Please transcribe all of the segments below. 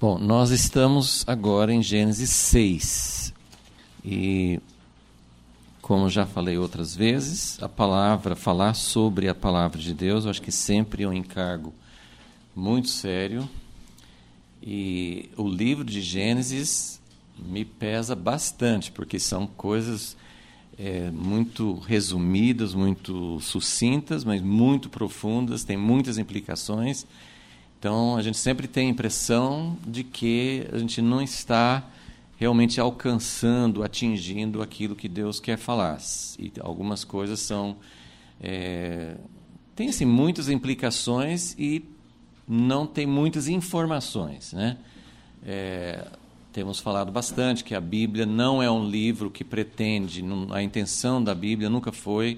Bom, nós estamos agora em Gênesis 6 e, como já falei outras vezes, falar sobre a palavra de Deus, eu acho que sempre é um encargo muito sério, e o livro de Gênesis me pesa bastante, porque são coisas muito resumidas, muito sucintas, mas muito profundas, tem muitas implicações. Então, a gente sempre tem a impressão de que a gente não está realmente alcançando, atingindo aquilo que Deus quer falar. E algumas coisas são... tem assim, muitas implicações e não tem muitas informações, né? Temos falado bastante que a Bíblia não é um livro que pretende, a intenção da Bíblia nunca foi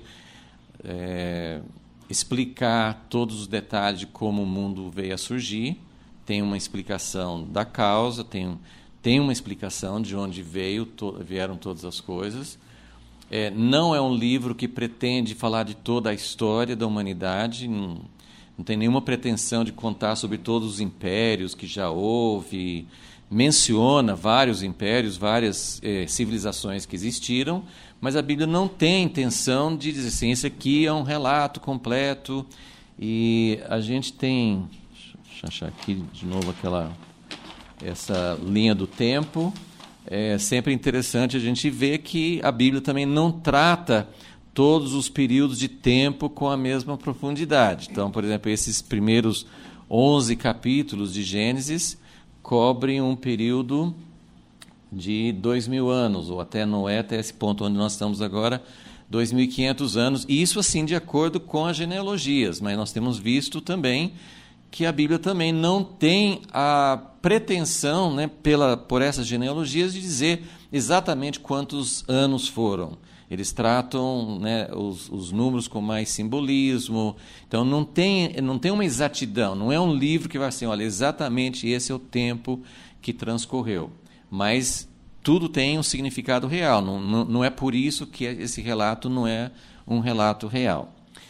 explicar todos os detalhes de como o mundo veio a surgir. Tem uma explicação da causa, tem uma explicação de onde vieram todas as coisas. Não é um livro que pretende falar de toda a história da humanidade, não tem nenhuma pretensão de contar sobre todos os impérios que já houve, menciona vários impérios, várias civilizações que existiram, mas a Bíblia não tem a intenção de dizer assim, esse aqui é um relato completo. E a gente tem, deixa eu achar aqui de novo essa linha do tempo. É sempre interessante a gente ver que a Bíblia também não trata todos os períodos de tempo com a mesma profundidade. Então, por exemplo, esses primeiros 11 capítulos de Gênesis cobrem um período de 2.000 anos, ou até Noé, até esse ponto onde nós estamos agora, 2.500 anos, e isso assim de acordo com as genealogias, mas nós temos visto também que a Bíblia também não tem a pretensão, né, por essas genealogias, de dizer exatamente quantos anos foram. Eles tratam, né, os números com mais simbolismo, então não tem uma exatidão, não é um livro que vai assim, olha, exatamente esse é o tempo que transcorreu. Mas tudo tem um significado real, não é por isso que esse relato não é um relato real.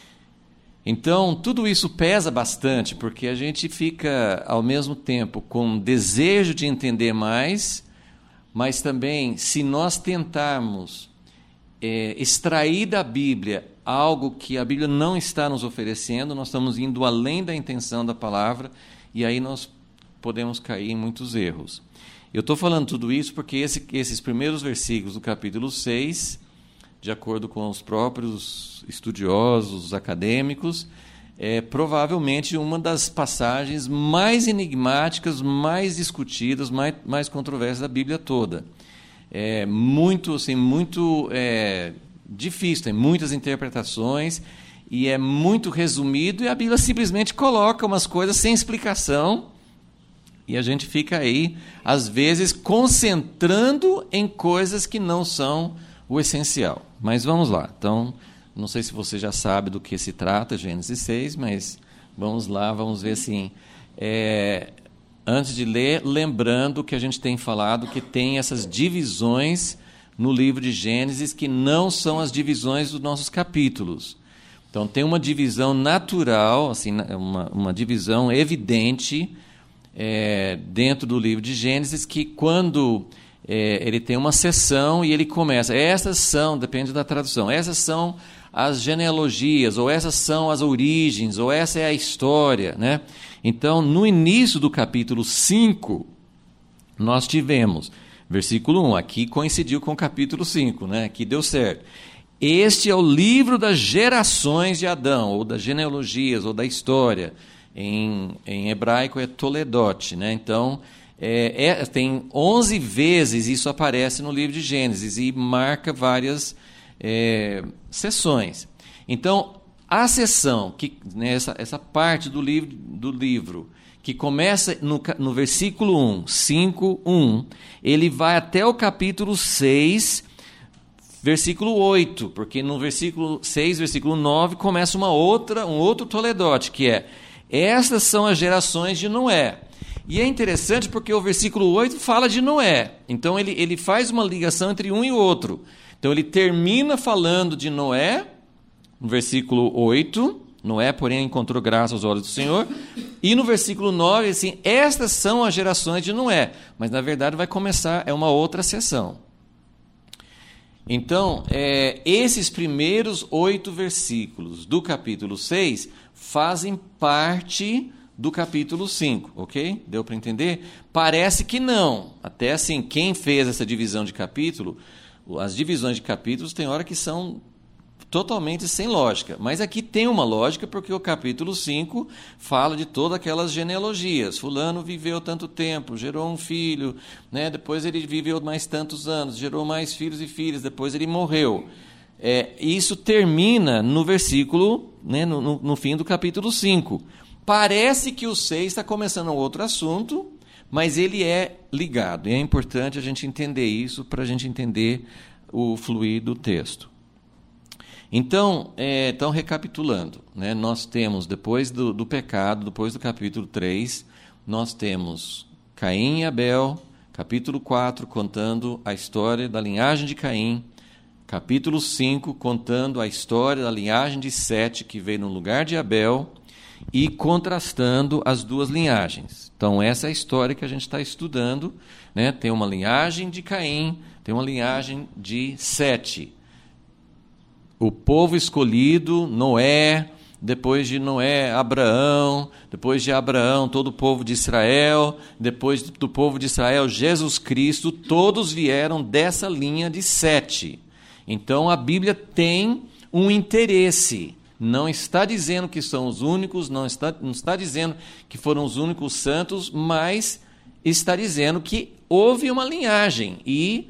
Então, tudo isso pesa bastante, porque a gente fica, ao mesmo tempo, com desejo de entender mais, mas também, se nós tentarmos extrair da Bíblia algo que a Bíblia não está nos oferecendo, nós estamos indo além da intenção da palavra, e aí nós podemos cair em muitos erros. Eu estou falando tudo isso porque esses primeiros versículos do capítulo 6, de acordo com os próprios estudiosos, acadêmicos, é provavelmente uma das passagens mais enigmáticas, mais discutidas, mais controversas da Bíblia toda. É muito difícil, tem muitas interpretações e é muito resumido, e a Bíblia simplesmente coloca umas coisas sem explicação. E a gente fica aí, às vezes, concentrando em coisas que não são o essencial. Mas vamos lá. Então, não sei se você já sabe do que se trata, Gênesis 6, mas vamos lá, vamos ver assim. Antes de ler, lembrando que a gente tem falado que tem essas divisões no livro de Gênesis que não são as divisões dos nossos capítulos. Então, tem uma divisão natural, assim, uma divisão evidente, dentro do livro de Gênesis, que quando ele tem uma seção e ele começa, essas são, depende da tradução, essas são as genealogias, ou essas são as origens, ou essa é a história, né? Então, no início do capítulo 5, nós tivemos, versículo 1, aqui coincidiu com o capítulo 5, né? Aqui deu certo. Este é o livro das gerações de Adão, ou das genealogias, ou da história. Em hebraico é Toledot, né? Então, tem 11 vezes isso aparece no livro de Gênesis e marca várias sessões. Então, a sessão, essa parte do livro, que começa no versículo 1, 5:1, ele vai até o capítulo 6, versículo 8, porque no versículo 6, versículo 9, começa um outro Toledot, que é: essas são as gerações de Noé. E é interessante porque o versículo 8 fala de Noé. Então ele faz uma ligação entre um e outro. Então ele termina falando de Noé, no versículo 8, Noé, porém, encontrou graça aos olhos do Senhor. E no versículo 9, assim, estas são as gerações de Noé. Mas, na verdade, vai começar, é uma outra sessão. Então, esses primeiros 8 versículos do capítulo 6 fazem parte do capítulo 5, ok? Deu para entender? Parece que não. Até assim, quem fez essa divisão de capítulo, as divisões de capítulos tem hora que são totalmente sem lógica. Mas aqui tem uma lógica, porque o capítulo 5 fala de todas aquelas genealogias. Fulano viveu tanto tempo, gerou um filho, né? Depois ele viveu mais tantos anos, gerou mais filhos e filhas, depois ele morreu. Isso termina no versículo, né, no fim do capítulo 5. Parece que o 6 está começando outro assunto, mas ele é ligado. E é importante a gente entender isso para a gente entender o fluir do texto. Então, recapitulando, né, nós temos, depois do pecado, depois do capítulo 3, nós temos Caim e Abel, capítulo 4, contando a história da linhagem de Caim, capítulo 5, contando a história da linhagem de Sete, que veio no lugar de Abel, e contrastando as duas linhagens. Então, essa é a história que a gente está estudando, né? Tem uma linhagem de Caim, tem uma linhagem de Sete. O povo escolhido, Noé, depois de Noé, Abraão, depois de Abraão, todo o povo de Israel, depois do povo de Israel, Jesus Cristo, todos vieram dessa linha de Sete. Então, a Bíblia tem um interesse. Não está dizendo que são os únicos, não está dizendo que foram os únicos santos, mas está dizendo que houve uma linhagem e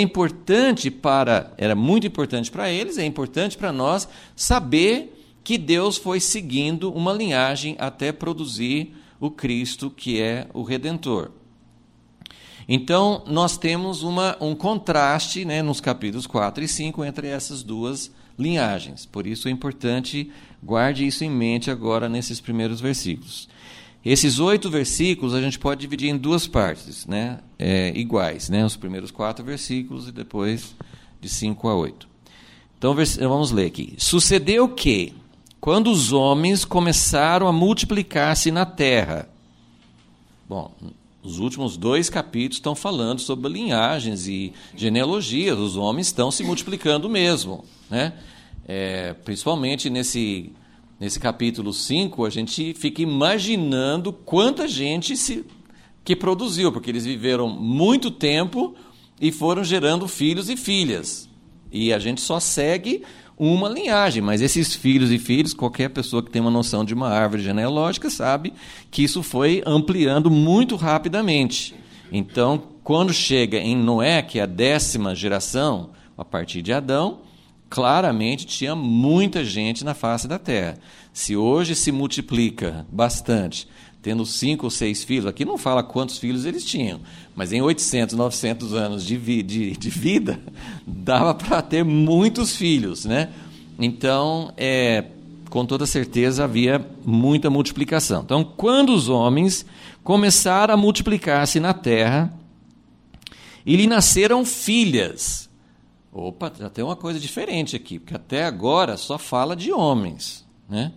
era muito importante para eles, é importante para nós saber que Deus foi seguindo uma linhagem até produzir o Cristo, que é o Redentor. Então, nós temos um contraste, né, nos capítulos 4 e 5 entre essas duas linhagens. Por isso é importante, guarde isso em mente agora nesses primeiros versículos. Esses 8 versículos a gente pode dividir em duas partes, né, iguais, né, os primeiros 4 versículos e depois de 5 a 8. Então vamos ler aqui. Sucedeu que, quando os homens começaram a multiplicar-se na terra... Bom, os últimos 2 capítulos estão falando sobre linhagens e genealogias, os homens estão se multiplicando mesmo, né? Principalmente nesse capítulo 5, a gente fica imaginando quanta gente que produziu, porque eles viveram muito tempo e foram gerando filhos e filhas. E a gente só segue uma linhagem, mas esses filhos e filhas, qualquer pessoa que tem uma noção de uma árvore genealógica sabe que isso foi ampliando muito rapidamente. Então, quando chega em Noé, que é a 10ª geração, a partir de Adão, claramente tinha muita gente na face da terra. Se hoje se multiplica bastante, tendo 5 ou 6 filhos, aqui não fala quantos filhos eles tinham, mas em 800, 900 anos de vida, dava para ter muitos filhos, né? Então, com toda certeza, havia muita multiplicação. Então, quando os homens começaram a multiplicar-se na terra, e lhe nasceram filhas. Opa, já tem uma coisa diferente aqui, porque até agora só fala de homens, né?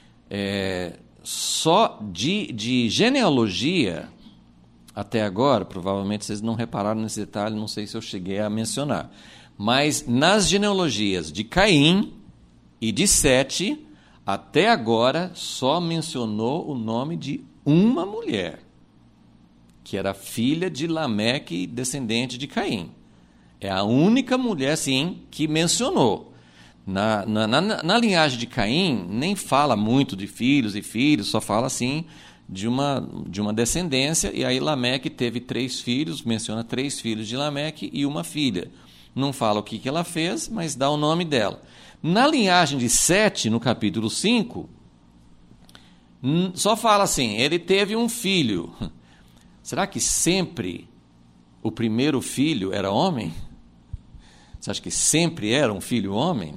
Só de genealogia, até agora, provavelmente vocês não repararam nesse detalhe, não sei se eu cheguei a mencionar, mas nas genealogias de Caim e de Sete, até agora só mencionou o nome de uma mulher, que era filha de Lameque, descendente de Caim. É a única mulher, sim, que mencionou. Na linhagem de Caim, nem fala muito de filhos e filhos, só fala, assim, de uma descendência, e aí Lameque teve 3 filhos, menciona 3 filhos de Lameque e uma filha. Não fala o que ela fez, mas dá o nome dela. Na linhagem de Sete, no capítulo 5, só fala assim, ele teve um filho. Será que sempre o primeiro filho era homem? Você acha que sempre era um filho homem?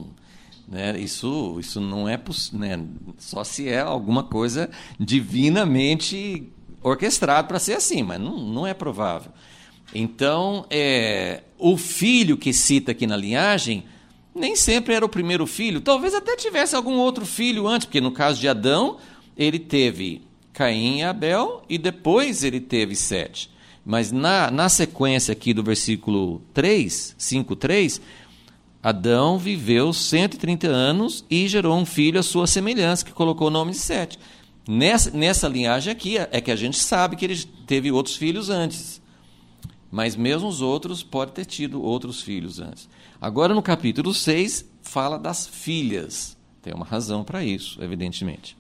Isso não é possível, né? Só se é alguma coisa divinamente orquestrada para ser assim, mas não é provável. Então, o filho que cita aqui na linhagem nem sempre era o primeiro filho, talvez até tivesse algum outro filho antes, porque no caso de Adão, ele teve Caim e Abel, e depois ele teve Sete. Mas na sequência aqui do versículo 3, 5:3, Adão viveu 130 anos e gerou um filho à sua semelhança, que colocou o nome de Sete. Nessa linhagem aqui é que a gente sabe que ele teve outros filhos antes. Mas mesmo os outros podem ter tido outros filhos antes. Agora no capítulo 6 fala das filhas. Tem uma razão para isso, evidentemente.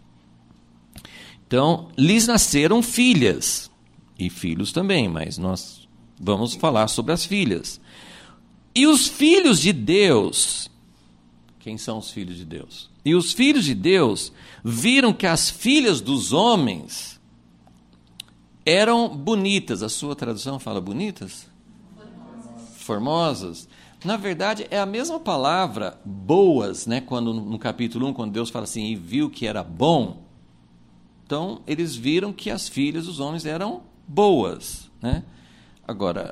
Então, lhes nasceram filhas. E filhos também, mas nós vamos falar sobre as filhas. E os filhos de Deus, quem são os filhos de Deus? E os filhos de Deus viram que as filhas dos homens eram bonitas. A sua tradução fala bonitas? Formosas. Na verdade, é a mesma palavra, boas, né? Quando no capítulo 1, quando Deus fala assim, e viu que era bom. Então, eles viram que as filhas dos homens eram boas, né? Agora,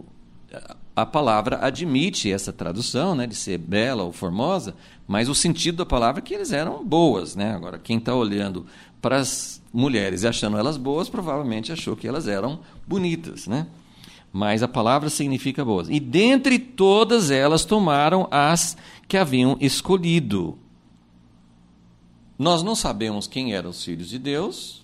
a palavra admite essa tradução, né, de ser bela ou formosa, mas o sentido da palavra é que eles eram boas, né? Agora, quem está olhando para as mulheres e achando elas boas, provavelmente achou que elas eram bonitas, né? Mas a palavra significa boas. E dentre todas elas tomaram as que haviam escolhido. Nós não sabemos quem eram os filhos de Deus.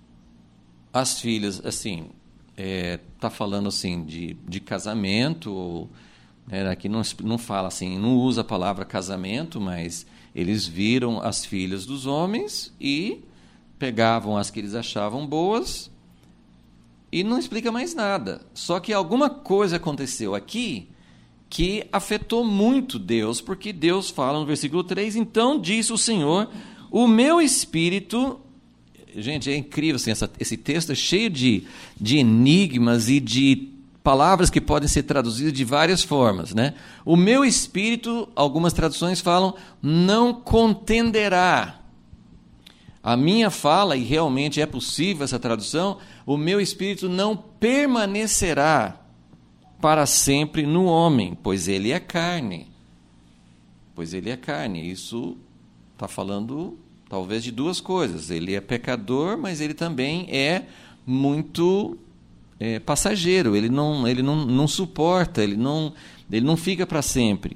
As filhas, assim, está falando assim de casamento, aqui não fala assim, não usa a palavra casamento, mas eles viram as filhas dos homens e pegavam as que eles achavam boas e não explica mais nada. Só que alguma coisa aconteceu aqui que afetou muito Deus, porque Deus fala no versículo 3, então disse o Senhor, o meu espírito... Gente, é incrível, assim, esse texto é cheio de enigmas e de palavras que podem ser traduzidas de várias formas, né? O meu espírito, algumas traduções falam, não contenderá. A minha fala, e realmente é possível essa tradução, o meu espírito não permanecerá para sempre no homem, pois ele é carne. Pois ele é carne. Isso está falando... talvez de duas coisas. Ele é pecador, mas ele também é muito passageiro. Ele não suporta, ele não fica para sempre.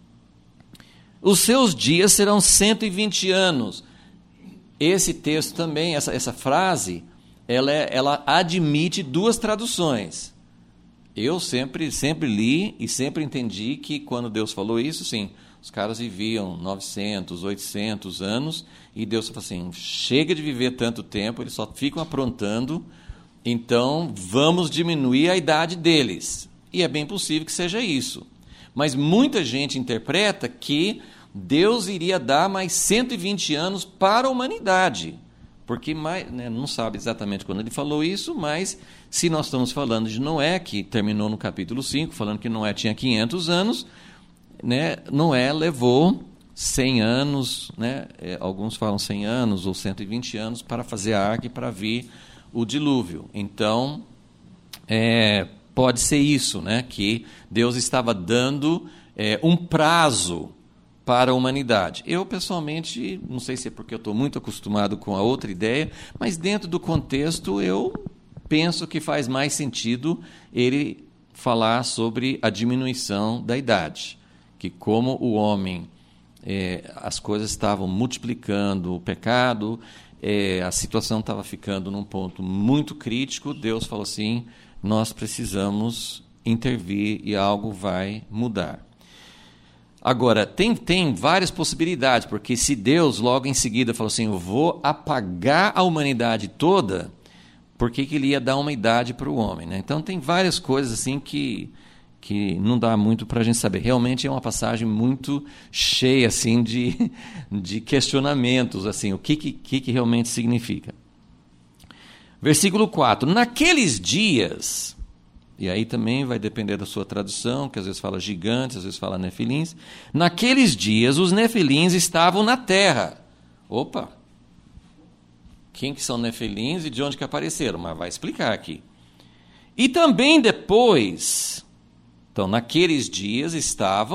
Os seus dias serão 120 anos. Esse texto também, essa frase, ela admite duas traduções. Eu sempre li e sempre entendi que quando Deus falou isso, sim, os caras viviam 900, 800 anos e Deus falou assim, chega de viver tanto tempo, eles só ficam aprontando, então vamos diminuir a idade deles. E é bem possível que seja isso. Mas muita gente interpreta que Deus iria dar mais 120 anos para a humanidade. Porque não sabe exatamente quando ele falou isso, mas se nós estamos falando de Noé, que terminou no capítulo 5, falando que Noé tinha 500 anos, né, Noé levou 100 anos, né, alguns falam 100 anos ou 120 anos para fazer a arca e para vir o dilúvio. Então, pode ser isso, né, que Deus estava dando um prazo para a humanidade. Eu, pessoalmente, não sei se é porque eu estou muito acostumado com a outra ideia, mas dentro do contexto eu penso que faz mais sentido ele falar sobre a diminuição da idade. Que como o homem, as coisas estavam multiplicando, o pecado, a situação estava ficando num ponto muito crítico, Deus falou assim, nós precisamos intervir e algo vai mudar. Agora, tem várias possibilidades, porque se Deus logo em seguida falou assim, eu vou apagar a humanidade toda, por que ele ia dar uma idade para o homem, né? Então tem várias coisas assim que não dá muito para a gente saber. Realmente é uma passagem muito cheia assim, de questionamentos, assim, o que realmente significa. Versículo 4. Naqueles dias, e aí também vai depender da sua tradução, que às vezes fala gigantes, às vezes fala nefilins. Naqueles dias, os nefilins estavam na terra. Opa! Quem que são nefilins e de onde que apareceram? Mas vai explicar aqui. E também depois... Então, naqueles dias estavam,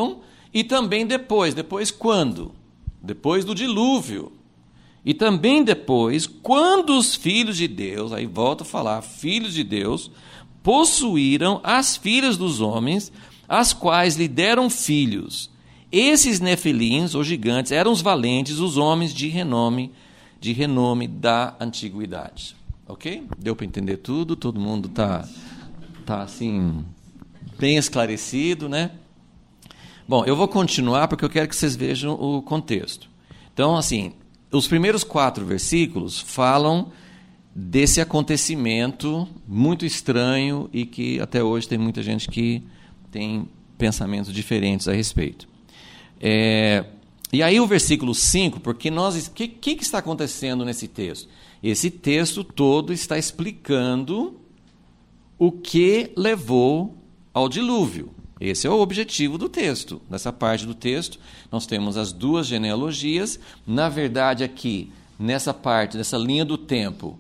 E também depois quando? Depois do dilúvio. E também depois, quando os filhos de Deus, aí volto a falar, filhos de Deus, possuíram as filhas dos homens, as quais lhe deram filhos. Esses nefilins, ou gigantes, eram os valentes, os homens de renome da antiguidade. Ok? Deu para entender tudo? Todo mundo está assim, bem esclarecido, né? Bom, eu vou continuar porque eu quero que vocês vejam o contexto. Então, assim, os primeiros 4 versículos falam desse acontecimento muito estranho e que até hoje tem muita gente que tem pensamentos diferentes a respeito. E aí o versículo 5, porque o que está acontecendo nesse texto? Esse texto todo está explicando o que levou ao dilúvio. Esse é o objetivo do texto. Nessa parte do texto, nós temos as 2 genealogias. Na verdade, aqui, nessa parte, nessa linha do tempo,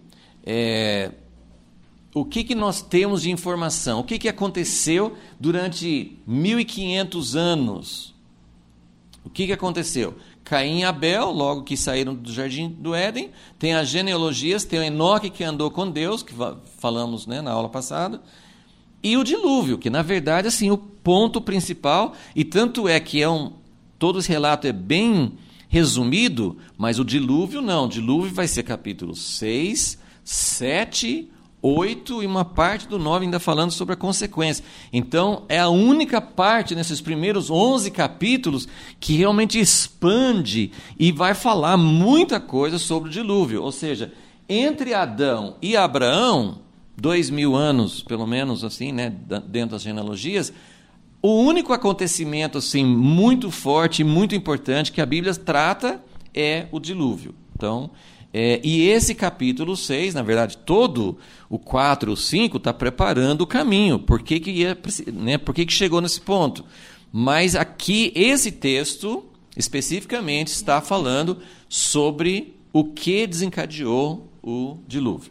o que nós temos de informação? O que aconteceu durante 1.500 anos? O que aconteceu? Caim e Abel, logo que saíram do Jardim do Éden, tem as genealogias, tem o Enoque que andou com Deus, que falamos, né, na aula passada, e o dilúvio, que na verdade assim, o ponto principal, e tanto é que todo esse relato é bem resumido, mas o dilúvio não, o dilúvio vai ser capítulo 6, 7, 8 e uma parte do 9 ainda falando sobre a consequência. Então, é a única parte nesses primeiros 11 capítulos que realmente expande e vai falar muita coisa sobre o dilúvio. Ou seja, entre Adão e Abraão, 2.000 anos, pelo menos, assim, né, dentro das genealogias, o único acontecimento assim, muito forte e muito importante que a Bíblia trata é o dilúvio. Então, e esse capítulo 6, na verdade, todo o 4, o 5, está preparando o caminho. Por que chegou nesse ponto? Mas aqui, esse texto, especificamente, está falando sobre o que desencadeou o dilúvio.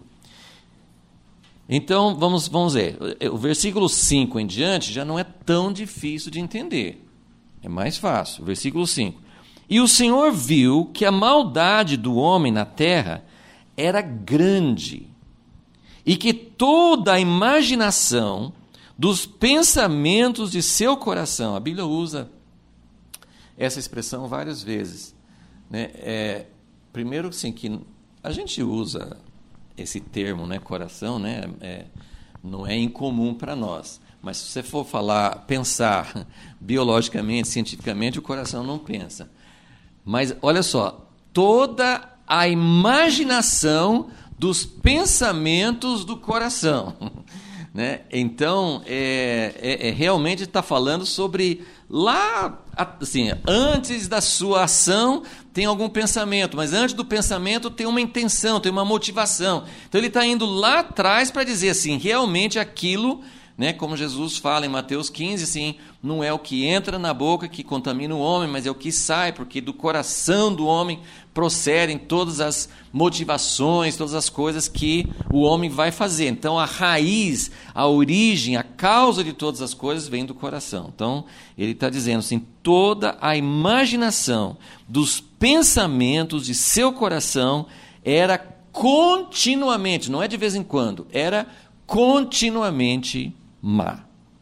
Então, vamos ver. O versículo 5 em diante já não é tão difícil de entender. É mais fácil. Versículo 5. E o Senhor viu que a maldade do homem na terra era grande, e que toda a imaginação dos pensamentos de seu coração, a Bíblia usa essa expressão várias vezes, né? Primeiro, assim, que a gente usa esse termo, né, coração, né, não é incomum para nós. Mas se você for pensar biologicamente, cientificamente, o coração não pensa. Mas, olha só, toda a imaginação dos pensamentos do coração. Né? Então, realmente está falando sobre lá, assim, antes da sua ação tem algum pensamento, mas antes do pensamento tem uma intenção, tem uma motivação. Então, ele está indo lá atrás para dizer assim, realmente aquilo, né, como Jesus fala em Mateus 15, assim, não é o que entra na boca que contamina o homem, mas é o que sai, porque do coração do homem procedem todas as motivações, todas as coisas que o homem vai fazer. Então, a raiz, a origem, a causa de todas as coisas vem do coração. Então, ele está dizendo assim, toda a imaginação dos pensamentos de seu coração era continuamente, não é de vez em quando, era continuamente má.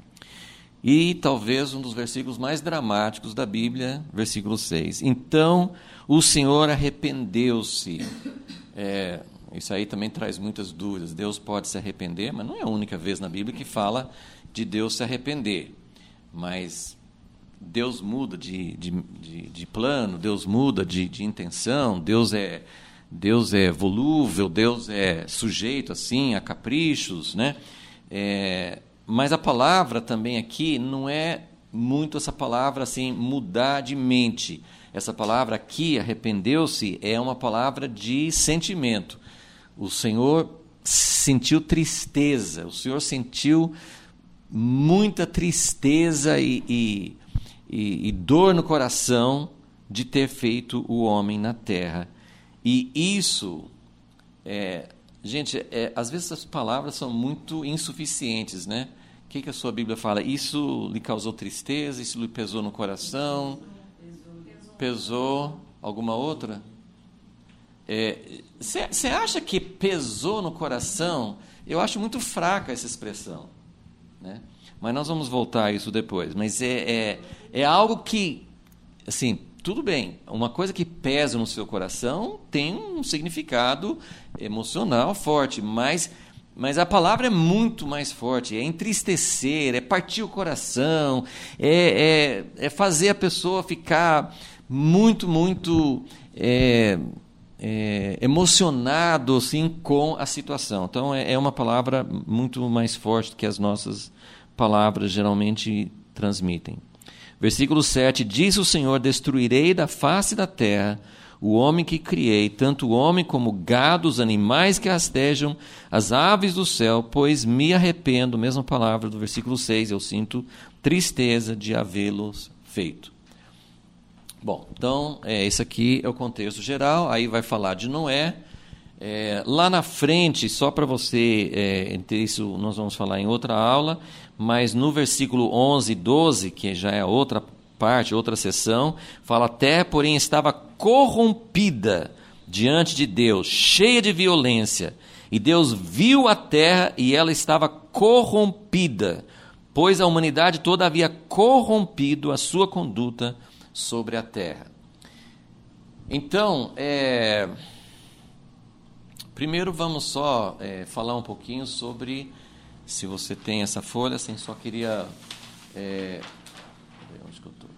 E talvez um dos versículos mais dramáticos da Bíblia, versículo 6. Então o Senhor arrependeu-se. Isso aí também traz muitas dúvidas. Deus pode se arrepender, mas não é a única vez na Bíblia que fala de Deus se arrepender. Mas Deus muda de plano, Deus muda de intenção, Deus é volúvel, Deus é sujeito assim a caprichos, né? Mas a palavra também aqui não é muito essa palavra assim, mudar de mente. Essa palavra aqui, arrependeu-se, é uma palavra de sentimento. O Senhor sentiu tristeza, o Senhor sentiu muita tristeza e dor no coração de ter feito o homem na terra. E isso, gente, às vezes as palavras são muito insuficientes, né? O que a sua Bíblia fala? Isso lhe causou tristeza? Isso lhe pesou no coração? Pesou. Alguma outra? Você acha que pesou no coração? Eu acho muito fraca essa expressão, né? Mas nós vamos voltar a isso depois. Mas é algo que, assim, tudo bem. Uma coisa que pesa no seu coração tem um significado emocional forte, mas a palavra é muito mais forte. É entristecer, é partir o coração, é fazer a pessoa ficar muito, muito emocionado assim, com a situação. Então, é uma palavra muito mais forte do que as nossas palavras geralmente transmitem. Versículo 7, diz o Senhor, destruirei da face da terra o homem que criei, tanto o homem como o gado, os animais que rastejam, as aves do céu, pois me arrependo, mesma palavra do versículo 6, eu sinto tristeza de havê-los feito. Bom, então, esse aqui é o contexto geral, aí vai falar de Noé. Lá na frente, só para você, isso nós vamos falar em outra aula, mas no versículo 11 e 12, que já é outra parte, outra seção, fala, a terra, porém, estava corrompida diante de Deus, cheia de violência, e Deus viu a terra e ela estava corrompida, pois a humanidade toda havia corrompido a sua conduta sobre a terra. Então, primeiro vamos só falar um pouquinho sobre, se você tem essa folha, assim, só queria... onde que eu estou?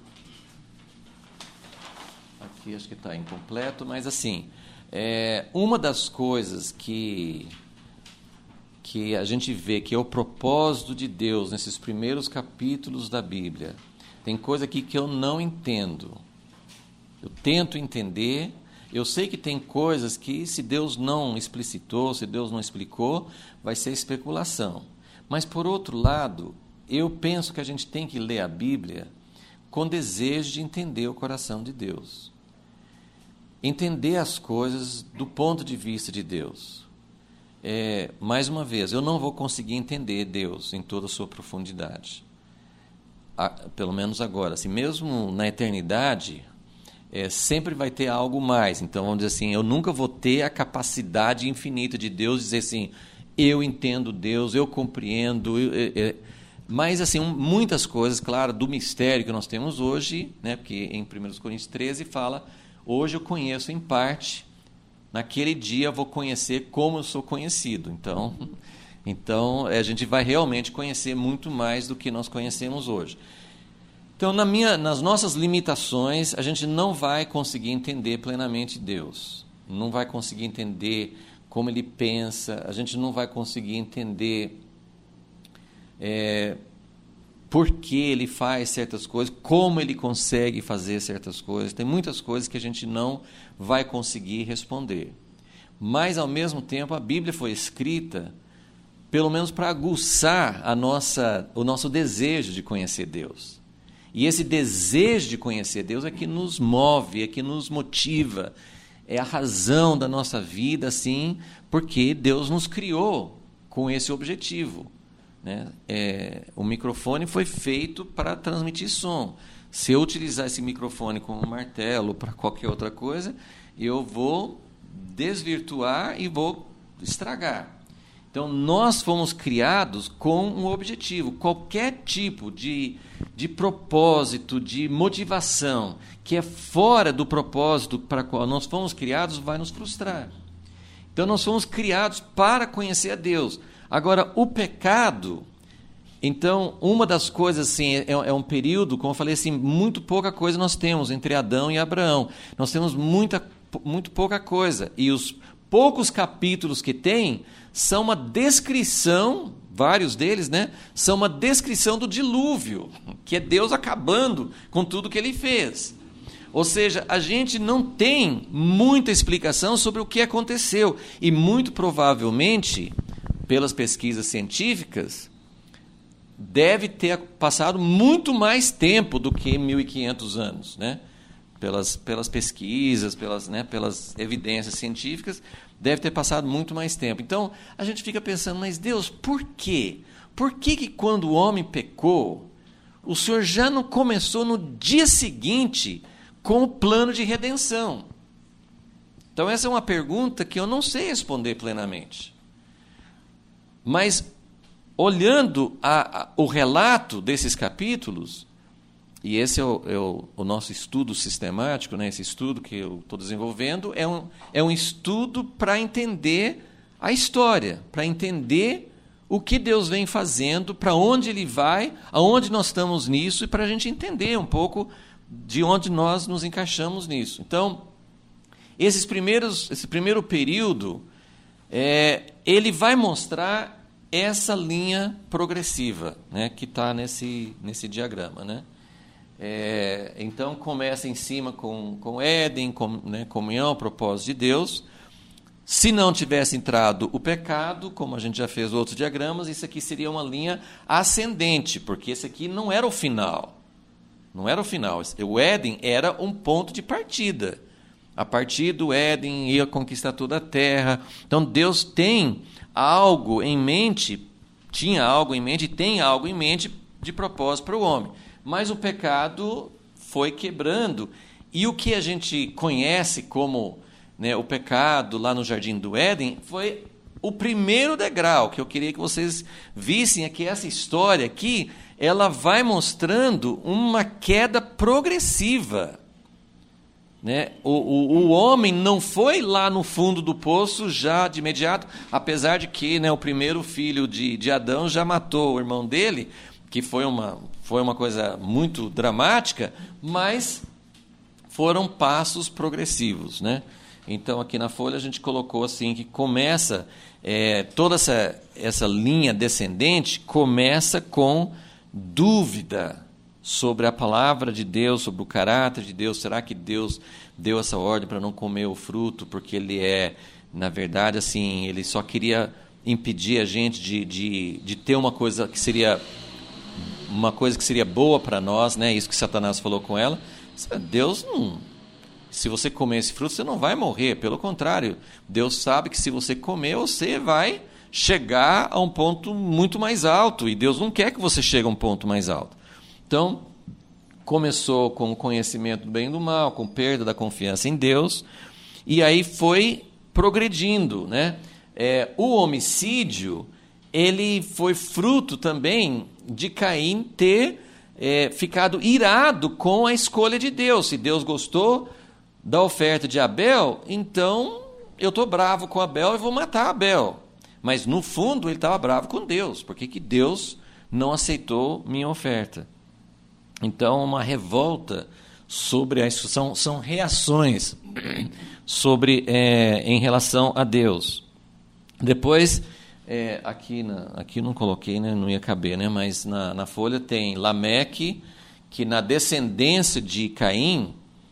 Aqui acho que está incompleto, mas assim, uma das coisas que a gente vê que é o propósito de Deus nesses primeiros capítulos da Bíblia, tem coisa aqui que eu não entendo. Eu tento entender. Eu sei que tem coisas que, se Deus não explicitou, se Deus não explicou, vai ser especulação. Mas, por outro lado, eu penso que a gente tem que ler a Bíblia com desejo de entender o coração de Deus. Entender as coisas do ponto de vista de Deus. Mais uma vez, eu não vou conseguir entender Deus em toda a sua profundidade. Pelo menos agora. Assim, mesmo na eternidade... sempre vai ter algo mais. Então, vamos dizer assim, eu nunca vou ter a capacidade infinita de Deus dizer assim, eu entendo Deus, eu compreendo. Mas, assim, muitas coisas, claro, do mistério que nós temos hoje, né, porque em 1 Coríntios 13 fala, hoje eu conheço em parte, naquele dia eu vou conhecer como eu sou conhecido. Então a gente vai realmente conhecer muito mais do que nós conhecemos hoje. Então, nas nossas limitações, a gente não vai conseguir entender plenamente Deus. Não vai conseguir entender como Ele pensa, a gente não vai conseguir entender por que Ele faz certas coisas, como Ele consegue fazer certas coisas. Tem muitas coisas que a gente não vai conseguir responder. Mas, ao mesmo tempo, a Bíblia foi escrita, pelo menos para aguçar o nosso desejo de conhecer Deus. E esse desejo de conhecer Deus é que nos move, é que nos motiva, é a razão da nossa vida, assim, porque Deus nos criou com esse objetivo, né? O microfone foi feito para transmitir som. Se eu utilizar esse microfone como um martelo para qualquer outra coisa, eu vou desvirtuar e vou estragar. Então, nós fomos criados com um objetivo. Qualquer tipo de propósito, de motivação, que é fora do propósito para o qual nós fomos criados, vai nos frustrar. Então, nós fomos criados para conhecer a Deus. Agora, o pecado... Então, uma das coisas, assim, é um período, como eu falei, assim, muito pouca coisa nós temos entre Adão e Abraão. Nós temos muito pouca coisa. E os poucos capítulos que tem são uma descrição, vários deles, né? São uma descrição do dilúvio, que é Deus acabando com tudo que Ele fez. Ou seja, a gente não tem muita explicação sobre o que aconteceu. E muito provavelmente, pelas pesquisas científicas, deve ter passado muito mais tempo do que 1.500 anos, né? Pelas pesquisas, pelas evidências científicas, deve ter passado muito mais tempo. Então, a gente fica pensando, mas Deus, por quê? por que quando o homem pecou, o Senhor já não começou no dia seguinte com o plano de redenção? Então essa é uma pergunta que eu não sei responder plenamente. Mas, olhando o relato desses capítulos, e esse é o nosso estudo sistemático, né? Esse estudo que eu estou desenvolvendo, é um estudo para entender a história, para entender o que Deus vem fazendo, para onde Ele vai, aonde nós estamos nisso, e para a gente entender um pouco de onde nós nos encaixamos nisso. Então, esse primeiro período, ele vai mostrar essa linha progressiva, né, que está nesse diagrama, né? Então começa em cima com Éden, né, comunhão, propósito de Deus. Se não tivesse entrado o pecado, como a gente já fez outros diagramas, isso aqui seria uma linha ascendente, porque esse aqui não era o final. Não era o final. O Éden era um ponto de partida. A partir do Éden ia conquistar toda a terra. Então Deus tem algo em mente, tinha algo em mente e tem algo em mente de propósito para o homem. Mas o pecado foi quebrando. E o que a gente conhece como, né, o pecado lá no Jardim do Éden foi o primeiro degrau, que eu queria que vocês vissem aqui. Essa história aqui, ela vai mostrando uma queda progressiva. Né? O homem não foi lá no fundo do poço já de imediato, apesar de que, né, o primeiro filho de Adão já matou o irmão dele, que foi uma coisa muito dramática, mas foram passos progressivos, né? Então, aqui na folha a gente colocou assim, que começa, toda essa linha descendente começa com dúvida sobre a palavra de Deus, sobre o caráter de Deus. Será que Deus deu essa ordem para não comer o fruto, porque Ele na verdade, assim, Ele só queria impedir a gente de ter uma coisa que seria boa para nós, né? Isso que Satanás falou com ela. Deus não... Se você comer esse fruto, você não vai morrer. Pelo contrário, Deus sabe que se você comer, você vai chegar a um ponto muito mais alto. E Deus não quer que você chegue a um ponto mais alto. Então, começou com o conhecimento do bem e do mal, com perda da confiança em Deus, e aí foi progredindo, né? O homicídio, ele foi fruto também de Caim ter ficado irado com a escolha de Deus. Se Deus gostou da oferta de Abel, então eu estou bravo com Abel e vou matar Abel. Mas, no fundo, ele estava bravo com Deus, porque que Deus não aceitou minha oferta. Então, uma revolta sobre a instrução, são reações sobre, em relação a Deus. Depois, aqui não coloquei, né, não ia caber, né, mas na folha tem Lameque, que na descendência de Caim,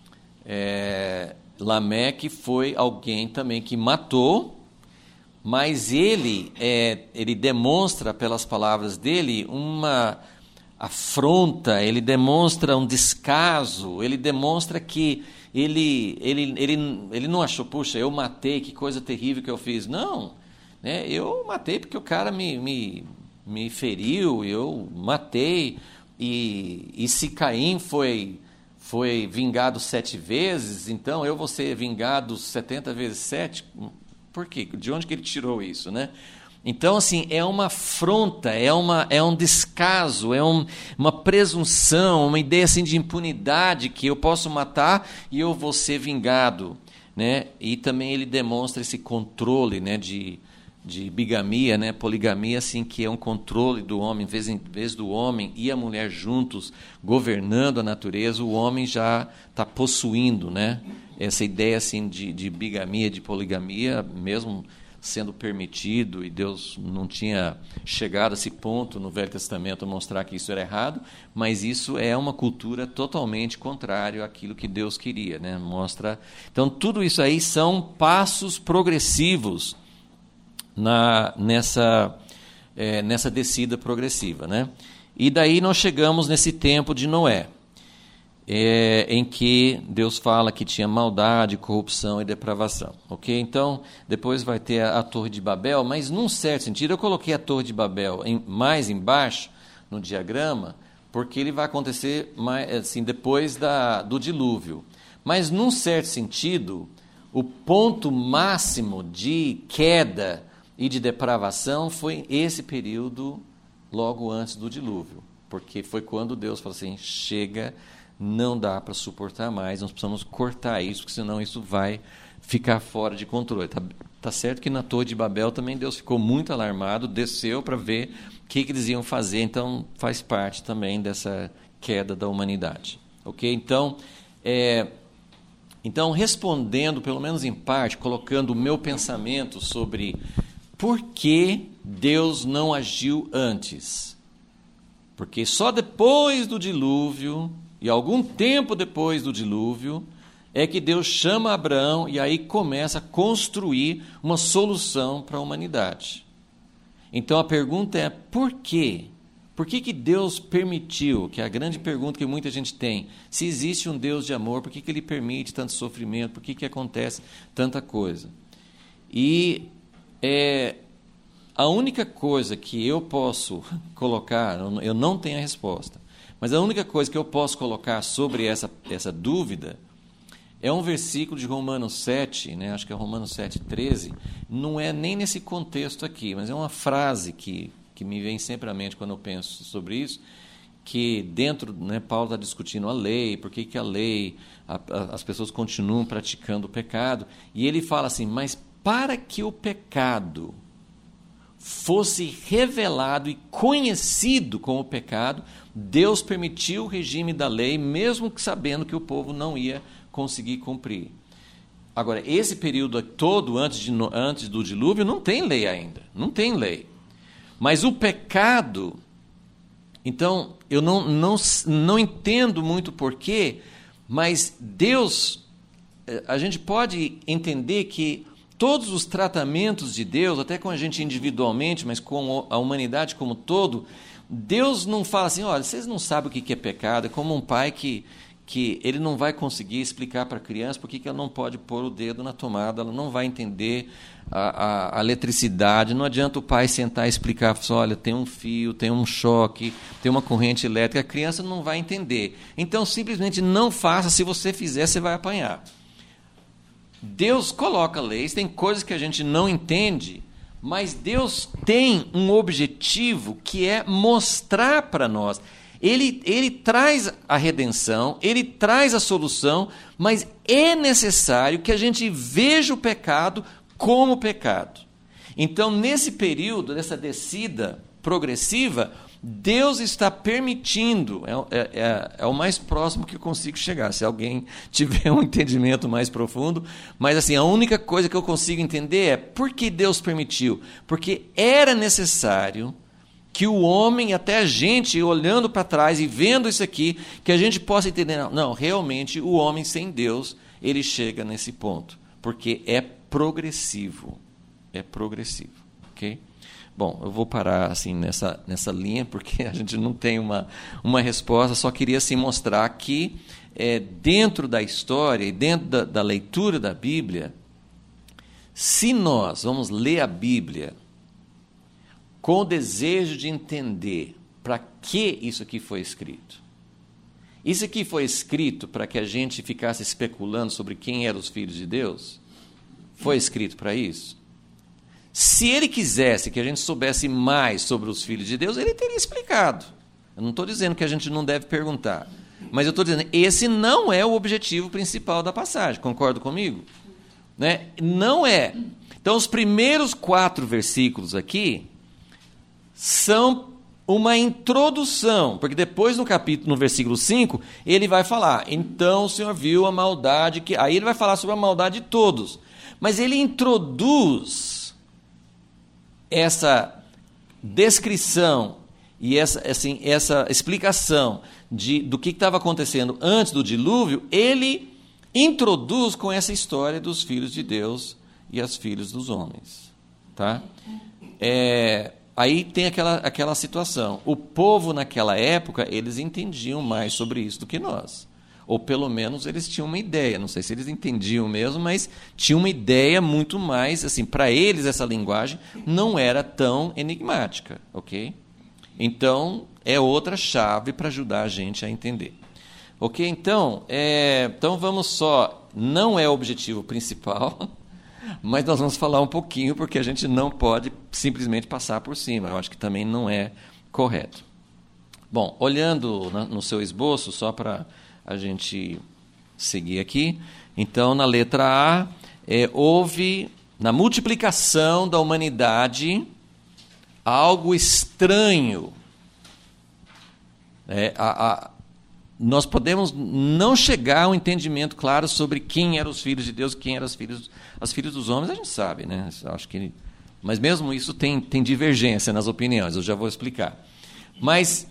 Lameque foi alguém também que matou, mas ele demonstra pelas palavras dele uma afronta, ele demonstra um descaso, ele demonstra que ele não achou, puxa, eu matei, que coisa terrível que eu fiz. Não, né, eu matei porque o cara me feriu, eu matei, e se Caim foi vingado 7 vezes, então eu vou ser vingado 70 vezes 7? Por quê? De onde que ele tirou isso, né? Então, assim, é uma afronta, é um descaso, uma presunção, uma ideia assim, de impunidade, que eu posso matar e eu vou ser vingado, né? E também ele demonstra esse controle, né, de bigamia, né, poligamia, assim, que é um controle do homem, em vez do homem e a mulher juntos governando a natureza, o homem já está possuindo, né, essa ideia assim, de bigamia, de poligamia, mesmo sendo permitido, e Deus não tinha chegado a esse ponto no Velho Testamento a mostrar que isso era errado, mas isso é uma cultura totalmente contrária àquilo que Deus queria, né? Mostra. Então, tudo isso aí são passos progressivos nessa descida progressiva, né? E daí nós chegamos nesse tempo de Noé. em que Deus fala que tinha maldade, corrupção e depravação. Ok? Então, depois vai ter a Torre de Babel, mas num certo sentido, eu coloquei a Torre de Babel mais embaixo no diagrama, porque ele vai acontecer mais, assim, depois do dilúvio. Mas num certo sentido, o ponto máximo de queda e de depravação foi esse período logo antes do dilúvio, porque foi quando Deus falou assim, chega, não dá para suportar mais, nós precisamos cortar isso, porque senão isso vai ficar fora de controle. Tá certo que na Torre de Babel também Deus ficou muito alarmado, desceu para ver o que eles iam fazer, então faz parte também dessa queda da humanidade. Ok? Então, respondendo, pelo menos em parte, colocando o meu pensamento sobre por que Deus não agiu antes. Porque só depois do dilúvio, e algum tempo depois do dilúvio, é que Deus chama Abraão e aí começa a construir uma solução para a humanidade. Então a pergunta é, por quê? Por que Deus permitiu, que é a grande pergunta que muita gente tem, se existe um Deus de amor, por que Ele permite tanto sofrimento, por que acontece tanta coisa? E a única coisa que eu posso colocar, eu não tenho a resposta, mas a única coisa que eu posso colocar sobre essa dúvida é um versículo de Romanos 7, né, acho que é Romanos 7,13, não é nem nesse contexto aqui, mas é uma frase que me vem sempre à mente quando eu penso sobre isso, que dentro, né, Paulo está discutindo a lei, por que a lei, as pessoas continuam praticando o pecado, e ele fala assim, mas para que o pecado fosse revelado e conhecido como pecado, Deus permitiu o regime da lei, mesmo sabendo que o povo não ia conseguir cumprir. Agora, esse período todo, antes do dilúvio, não tem lei ainda, não tem lei. Mas o pecado, então, eu não entendo muito porquê, mas Deus, a gente pode entender que todos os tratamentos de Deus, até com a gente individualmente, mas com a humanidade como todo, Deus não fala assim, olha, vocês não sabem o que é pecado, é como um pai que ele não vai conseguir explicar para a criança por que ela não pode pôr o dedo na tomada, ela não vai entender a eletricidade, não adianta o pai sentar e explicar, olha, tem um fio, tem um choque, tem uma corrente elétrica, a criança não vai entender. Então, simplesmente não faça, se você fizer, você vai apanhar. Deus coloca leis, tem coisas que a gente não entende, mas Deus tem um objetivo que é mostrar para nós. Ele traz a redenção, ele traz a solução, mas é necessário que a gente veja o pecado como pecado. Então, nesse período, nessa descida progressiva, Deus está permitindo, é o mais próximo que eu consigo chegar, se alguém tiver um entendimento mais profundo, mas assim, a única coisa que eu consigo entender é por que Deus permitiu? Porque era necessário que o homem, até a gente, olhando para trás e vendo isso aqui, que a gente possa entender, não, realmente o homem sem Deus, ele chega nesse ponto, porque é progressivo, ok? Bom, eu vou parar assim nessa linha, porque a gente não tem uma resposta, só queria assim, mostrar que dentro da história e dentro da leitura da Bíblia, se nós vamos ler a Bíblia com o desejo de entender para que isso aqui foi escrito. Isso aqui foi escrito para que a gente ficasse especulando sobre quem eram os filhos de Deus? Foi escrito para isso? Se ele quisesse que a gente soubesse mais sobre os filhos de Deus, ele teria explicado. Eu não estou dizendo que a gente não deve perguntar, mas eu estou dizendo, esse não é o objetivo principal da passagem, concorda comigo? Né? Não é. Então, os primeiros 4 versículos aqui são uma introdução, porque depois no versículo 5, ele vai falar, então o Senhor viu a maldade, aí ele vai falar sobre a maldade de todos, mas ele introduz essa descrição e essa explicação do que estava acontecendo antes do dilúvio, ele introduz com essa história dos filhos de Deus e as filhas dos homens. Tá? Aí tem aquela situação. O povo naquela época, eles entendiam mais sobre isso do que nós. Ou pelo menos eles tinham uma ideia. Não sei se eles entendiam mesmo, mas tinha uma ideia muito mais, assim, para eles essa linguagem não era tão enigmática, ok? Então, é outra chave para ajudar a gente a entender. Ok? Então vamos só, não é o objetivo principal, mas nós vamos falar um pouquinho, porque a gente não pode simplesmente passar por cima. Eu acho que também não é correto. Bom, olhando no seu esboço, só para a gente seguir aqui, então, na letra A, houve, na multiplicação da humanidade, algo estranho. Nós podemos não chegar a um entendimento claro sobre quem eram os filhos de Deus, quem eram as filhas dos homens, a gente sabe, né? Acho que, mas mesmo isso tem divergência nas opiniões, eu já vou explicar. Mas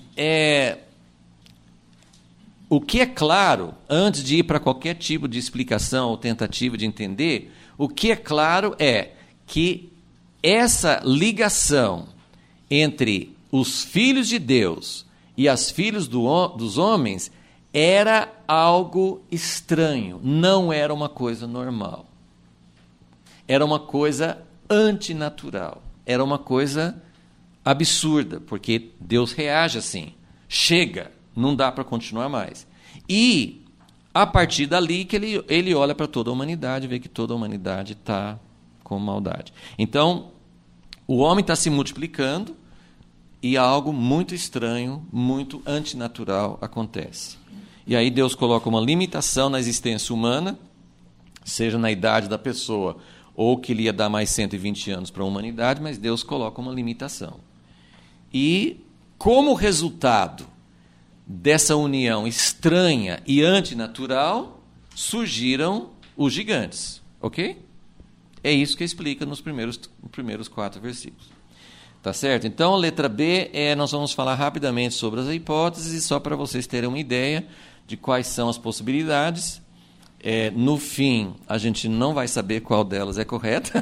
o que é claro, antes de ir para qualquer tipo de explicação ou tentativa de entender, o que é claro é que essa ligação entre os filhos de Deus e as filhas dos homens era algo estranho, não era uma coisa normal. Era uma coisa antinatural, era uma coisa absurda, porque Deus reage assim, chega, não dá para continuar mais. E, a partir dali, que ele olha para toda a humanidade e vê que toda a humanidade está com maldade. Então, o homem está se multiplicando e algo muito estranho, muito antinatural acontece. E aí Deus coloca uma limitação na existência humana, seja na idade da pessoa, ou que ele ia dar mais 120 anos para a humanidade, mas Deus coloca uma limitação. E, como resultado dessa união estranha e antinatural, surgiram os gigantes. Ok? É isso que explica nos primeiros 4 versículos. Tá certo? Então, a letra B, nós vamos falar rapidamente sobre as hipóteses, só para vocês terem uma ideia de quais são as possibilidades. No fim, a gente não vai saber qual delas é correta.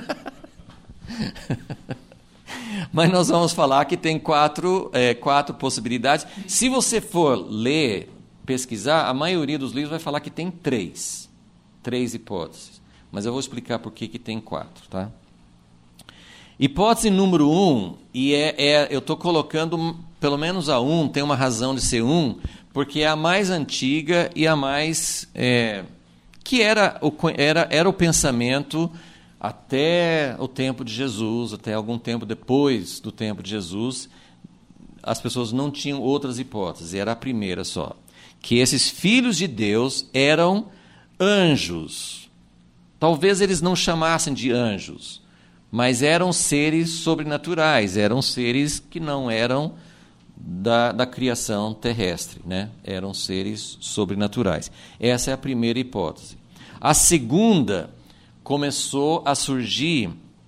Mas nós vamos falar que tem 4 possibilidades. Se você for ler, pesquisar, a maioria dos livros vai falar que tem 3 hipóteses. Mas eu vou explicar por que tem 4, tá? Hipótese número 1, e eu estou colocando pelo menos a 1, tem uma razão de ser 1, porque é a mais antiga e a mais... que era o pensamento até o tempo de Jesus, até algum tempo depois do tempo de Jesus, as pessoas não tinham outras hipóteses, era a primeira só. Que esses filhos de Deus eram anjos. Talvez eles não chamassem de anjos, mas eram seres sobrenaturais, eram seres que não eram da criação terrestre, né? Eram seres sobrenaturais. Essa é a primeira hipótese. A segunda começou a surgir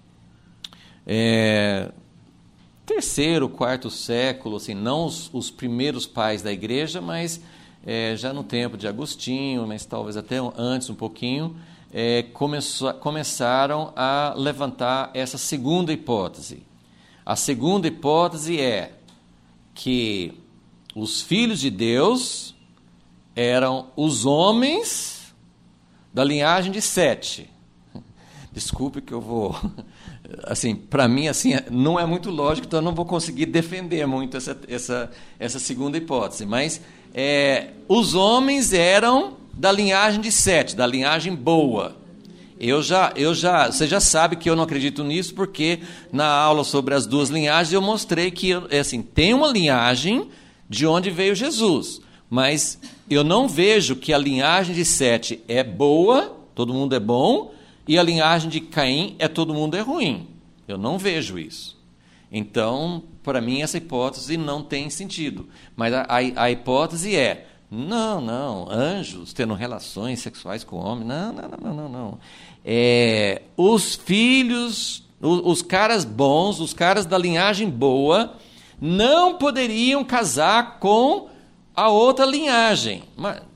terceiro, quarto século, assim, não os primeiros pais da igreja, mas já no tempo de Agostinho, mas talvez até antes um pouquinho, começaram a levantar essa segunda hipótese. A segunda hipótese é que os filhos de Deus eram os homens da linhagem de Sete. Desculpe que eu vou... Assim, para mim, assim, não é muito lógico, então eu não vou conseguir defender muito essa segunda hipótese. Mas os homens eram da linhagem de Sete, da linhagem boa. Você já sabe que eu não acredito nisso, porque na aula sobre as 2 linhagens eu mostrei que assim, tem uma linhagem de onde veio Jesus, mas eu não vejo que a linhagem de Sete é boa, todo mundo é bom, e a linhagem de Caim todo mundo é ruim. Eu não vejo isso. Então, para mim, essa hipótese não tem sentido. Mas a hipótese é, não, anjos tendo relações sexuais com homem, não. Os filhos, os caras bons, os caras da linhagem boa, não poderiam casar com a outra linhagem. Mas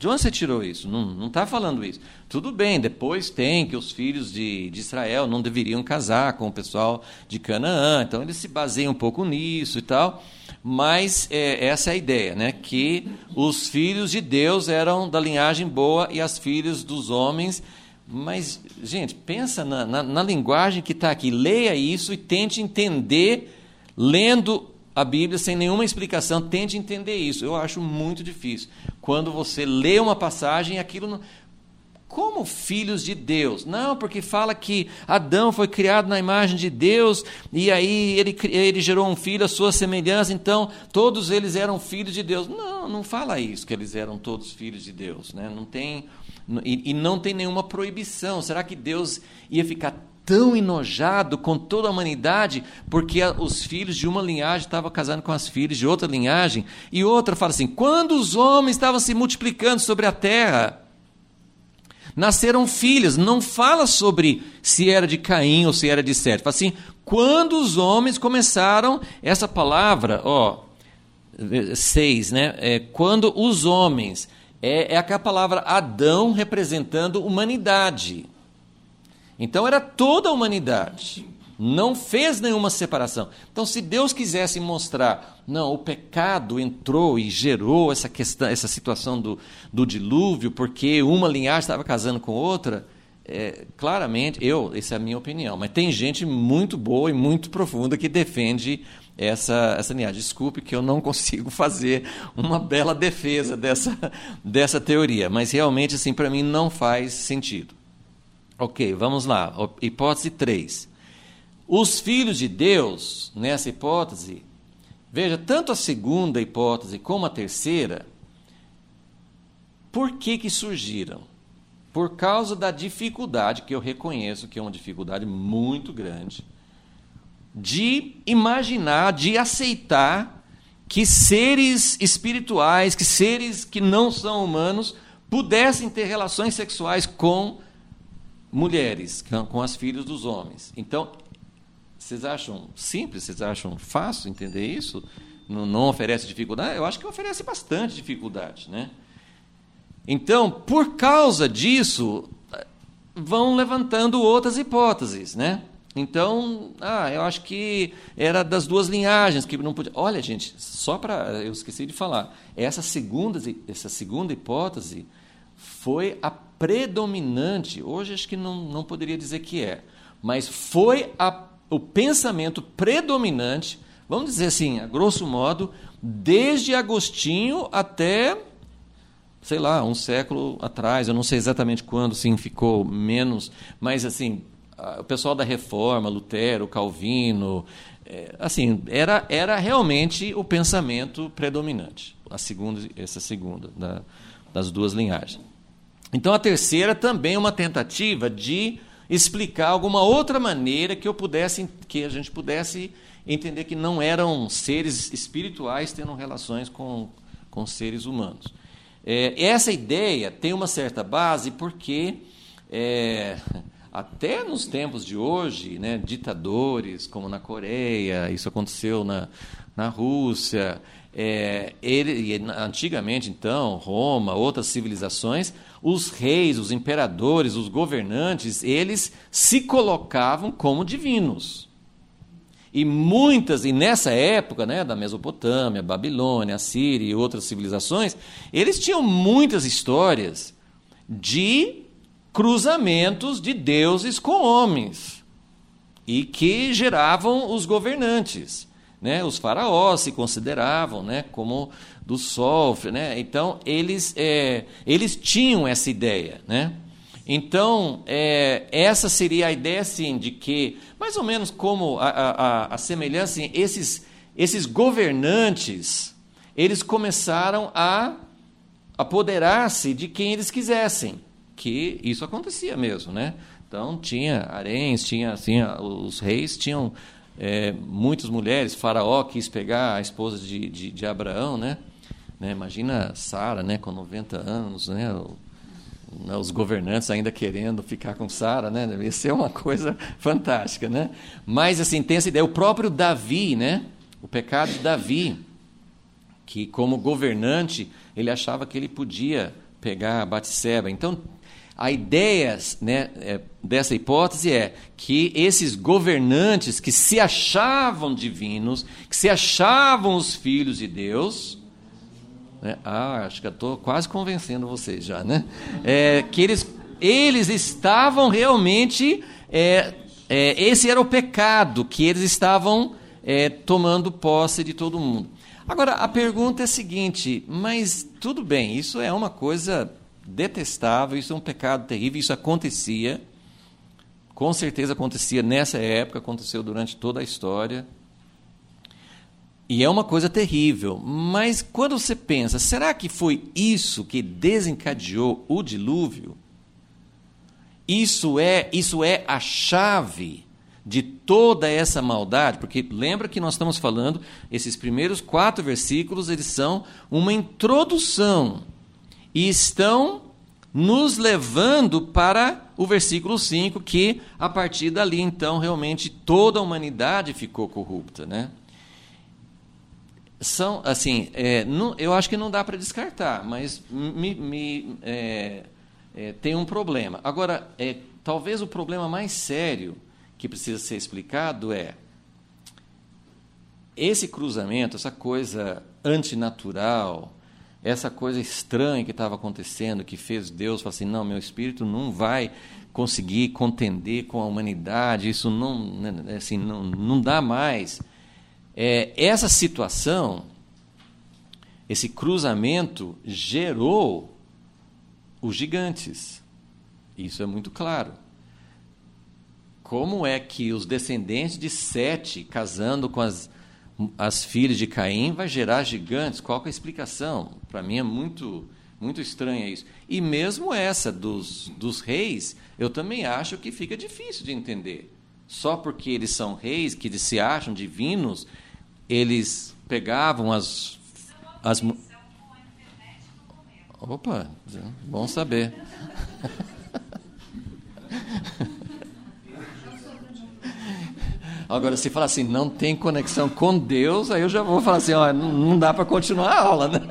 De onde você tirou isso? Não está falando isso. Tudo bem, depois tem que os filhos de Israel não deveriam casar com o pessoal de Canaã, então eles se baseiam um pouco nisso e tal, mas essa é a ideia, né? Que os filhos de Deus eram da linhagem boa e as filhas dos homens. Mas, gente, pensa na linguagem que está aqui, leia isso e tente entender, lendo a Bíblia sem nenhuma explicação, tente entender isso. Eu acho muito difícil. Quando você lê uma passagem, aquilo não... Como filhos de Deus? Não, porque fala que Adão foi criado na imagem de Deus, e aí ele gerou um filho à sua semelhança, então todos eles eram filhos de Deus. Não fala isso, que eles eram todos filhos de Deus, né? Não tem, e não tem nenhuma proibição. Será que Deus ia ficar tão enojado com toda a humanidade porque os filhos de uma linhagem estavam casando com as filhas de outra linhagem? E outra fala assim, quando os homens estavam se multiplicando sobre a terra, nasceram filhas. Não fala sobre se era de Caim ou se era de Sete. Fala assim, quando os homens começaram, essa palavra, 6, né? Quando os homens, é aquela palavra Adão representando humanidade. Então era toda a humanidade, não fez nenhuma separação. Então, se Deus quisesse mostrar, não, o pecado entrou e gerou essa questão, essa situação do dilúvio, porque uma linhagem estava casando com outra, claramente, essa é a minha opinião, mas tem gente muito boa e muito profunda que defende essa linhagem. Desculpe que eu não consigo fazer uma bela defesa dessa teoria, mas realmente, assim, para mim não faz sentido. Ok, vamos lá. Hipótese 3. Os filhos de Deus, nessa hipótese, veja, tanto a segunda hipótese como a terceira, por que surgiram? Por causa da dificuldade, que eu reconheço que é uma dificuldade muito grande, de imaginar, de aceitar que seres espirituais, que seres que não são humanos, pudessem ter relações sexuais com mulheres, com as filhas dos homens. Então, vocês acham simples? Vocês acham fácil entender isso? Não oferece dificuldade? Eu acho que oferece bastante dificuldade, né? Então, por causa disso, vão levantando outras hipóteses, né? Então, eu acho que era das duas linhagens que não podia. Olha, gente, eu esqueci de falar. Essa segunda hipótese foi a predominante. Hoje acho que não poderia dizer que mas foi o pensamento predominante, vamos dizer assim, a grosso modo, desde Agostinho até, sei lá, um século atrás. Eu não sei exatamente quando, sim, ficou menos, mas assim, o pessoal da Reforma, Lutero, Calvino, assim, era realmente o pensamento predominante, essa segunda das duas linhagens. Então, a terceira também é uma tentativa de explicar alguma outra maneira que a gente pudesse entender que não eram seres espirituais tendo relações com seres humanos. Essa ideia tem uma certa base porque, até nos tempos de hoje, né, ditadores como na Coreia, isso aconteceu na Rússia, antigamente, então, Roma, outras civilizações, os reis, os imperadores, os governantes, eles se colocavam como divinos. E nessa época, né, da Mesopotâmia, Babilônia, Assíria e outras civilizações, eles tinham muitas histórias de cruzamentos de deuses com homens e que geravam os governantes. Né, os faraós se consideravam, né, como do sol, né? Então eles tinham essa ideia, né? Então essa seria a ideia, assim, de que mais ou menos como a semelhança, assim, esses governantes, eles começaram a apoderar-se de quem eles quisessem, que isso acontecia mesmo, né? Então tinha haréns, tinha assim, os reis tinham muitas mulheres. Faraó quis pegar a esposa de Abraão, né? Imagina Sara, né, com 90 anos, né? Os governantes ainda querendo ficar com Sara, né? Deve ser uma coisa fantástica, né? Mas assim, tem essa ideia. O próprio Davi, né? O pecado de Davi, que como governante ele achava que ele podia pegar Batseba. Então, a ideia, né, dessa hipótese é que esses governantes que se achavam divinos, que se achavam os filhos de Deus, né, acho que eu estou quase convencendo vocês já, né? Que eles estavam realmente, esse era o pecado, que eles estavam tomando posse de todo mundo. Agora, a pergunta é a seguinte, mas tudo bem, isso é uma coisa detestável, isso é um pecado terrível, isso acontecia, com certeza acontecia nessa época, aconteceu durante toda a história, e é uma coisa terrível, mas quando você pensa, será que foi isso que desencadeou o dilúvio? Isso é a chave de toda essa maldade, porque lembra que nós estamos falando, esses primeiros 4 versículos, eles são uma introdução, e estão nos levando para o versículo 5, que a partir dali, então, realmente toda a humanidade ficou corrupta, né? São, assim, eu acho que não dá para descartar, mas tem um problema. Agora, talvez o problema mais sério que precisa ser explicado é esse cruzamento, essa coisa antinatural, essa coisa estranha que estava acontecendo, que fez Deus falar assim, não, meu espírito não vai conseguir contender com a humanidade, isso não, assim, não dá mais. Essa situação, esse cruzamento gerou os gigantes. Isso é muito claro. Como é que os descendentes de Sete, casando com as filhas de Caim, vai gerar gigantes? Qual que é a explicação? Para mim é muito, muito estranha isso. E mesmo essa dos reis, eu também acho que fica difícil de entender. Só porque eles são reis, que eles se acham divinos, eles pegavam as... Opa, bom saber. Agora, se falar assim, não tem conexão com Deus, aí eu já vou falar assim, ó, não dá para continuar a aula, né?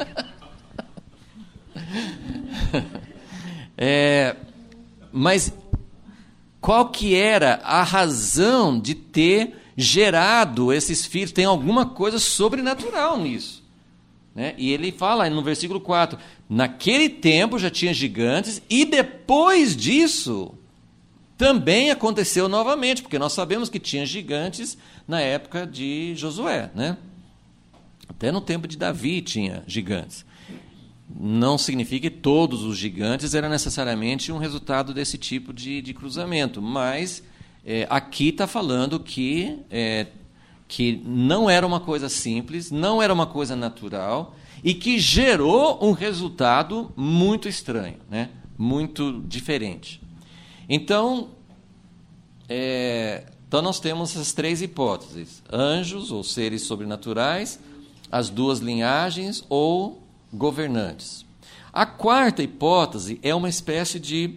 Mas qual que era a razão de ter gerado esses filhos? Tem alguma coisa sobrenatural nisso, né? E ele fala no versículo 4, naquele tempo já tinha gigantes, e depois disso também aconteceu novamente, porque nós sabemos que tinha gigantes na época de Josué, né? Até no tempo de Davi tinha gigantes. Não significa que todos os gigantes eram necessariamente um resultado desse tipo de cruzamento, mas aqui está falando que não era uma coisa simples, não era uma coisa natural, e que gerou um resultado muito estranho, né? Muito diferente. Então nós temos essas 3 hipóteses: anjos ou seres sobrenaturais, as 2 linhagens ou governantes. A 4ª hipótese é uma espécie de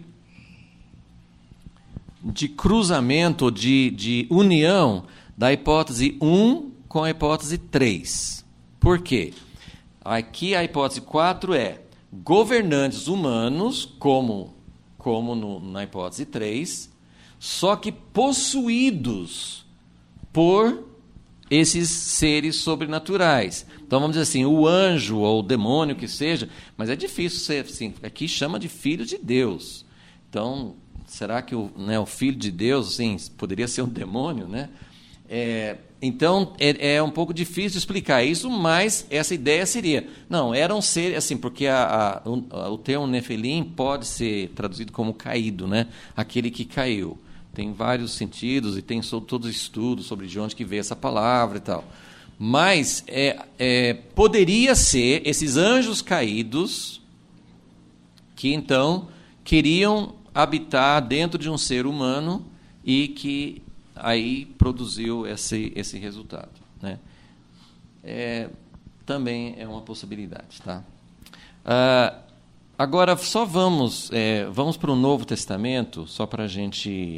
cruzamento, de união da hipótese 1 com a hipótese 3. Por quê? Aqui a hipótese 4 é governantes humanos, como na hipótese 3, só que possuídos por esses seres sobrenaturais. Então, vamos dizer assim, o anjo ou o demônio que seja, mas é difícil ser assim, aqui chama de filho de Deus. Então, será que o filho de Deus assim, poderia ser um demônio, né? Então, é um pouco difícil de explicar isso, mas essa ideia seria... Não, eram seres, assim, porque o termo Nefilim pode ser traduzido como caído, né? Aquele que caiu. Tem vários sentidos e tem todos os estudos sobre de onde que veio essa palavra e tal. Mas poderia ser esses anjos caídos que, então, queriam habitar dentro de um ser humano e que... aí produziu esse resultado, né? Também é uma possibilidade, tá? Agora, só vamos para o Novo Testamento, só para a gente...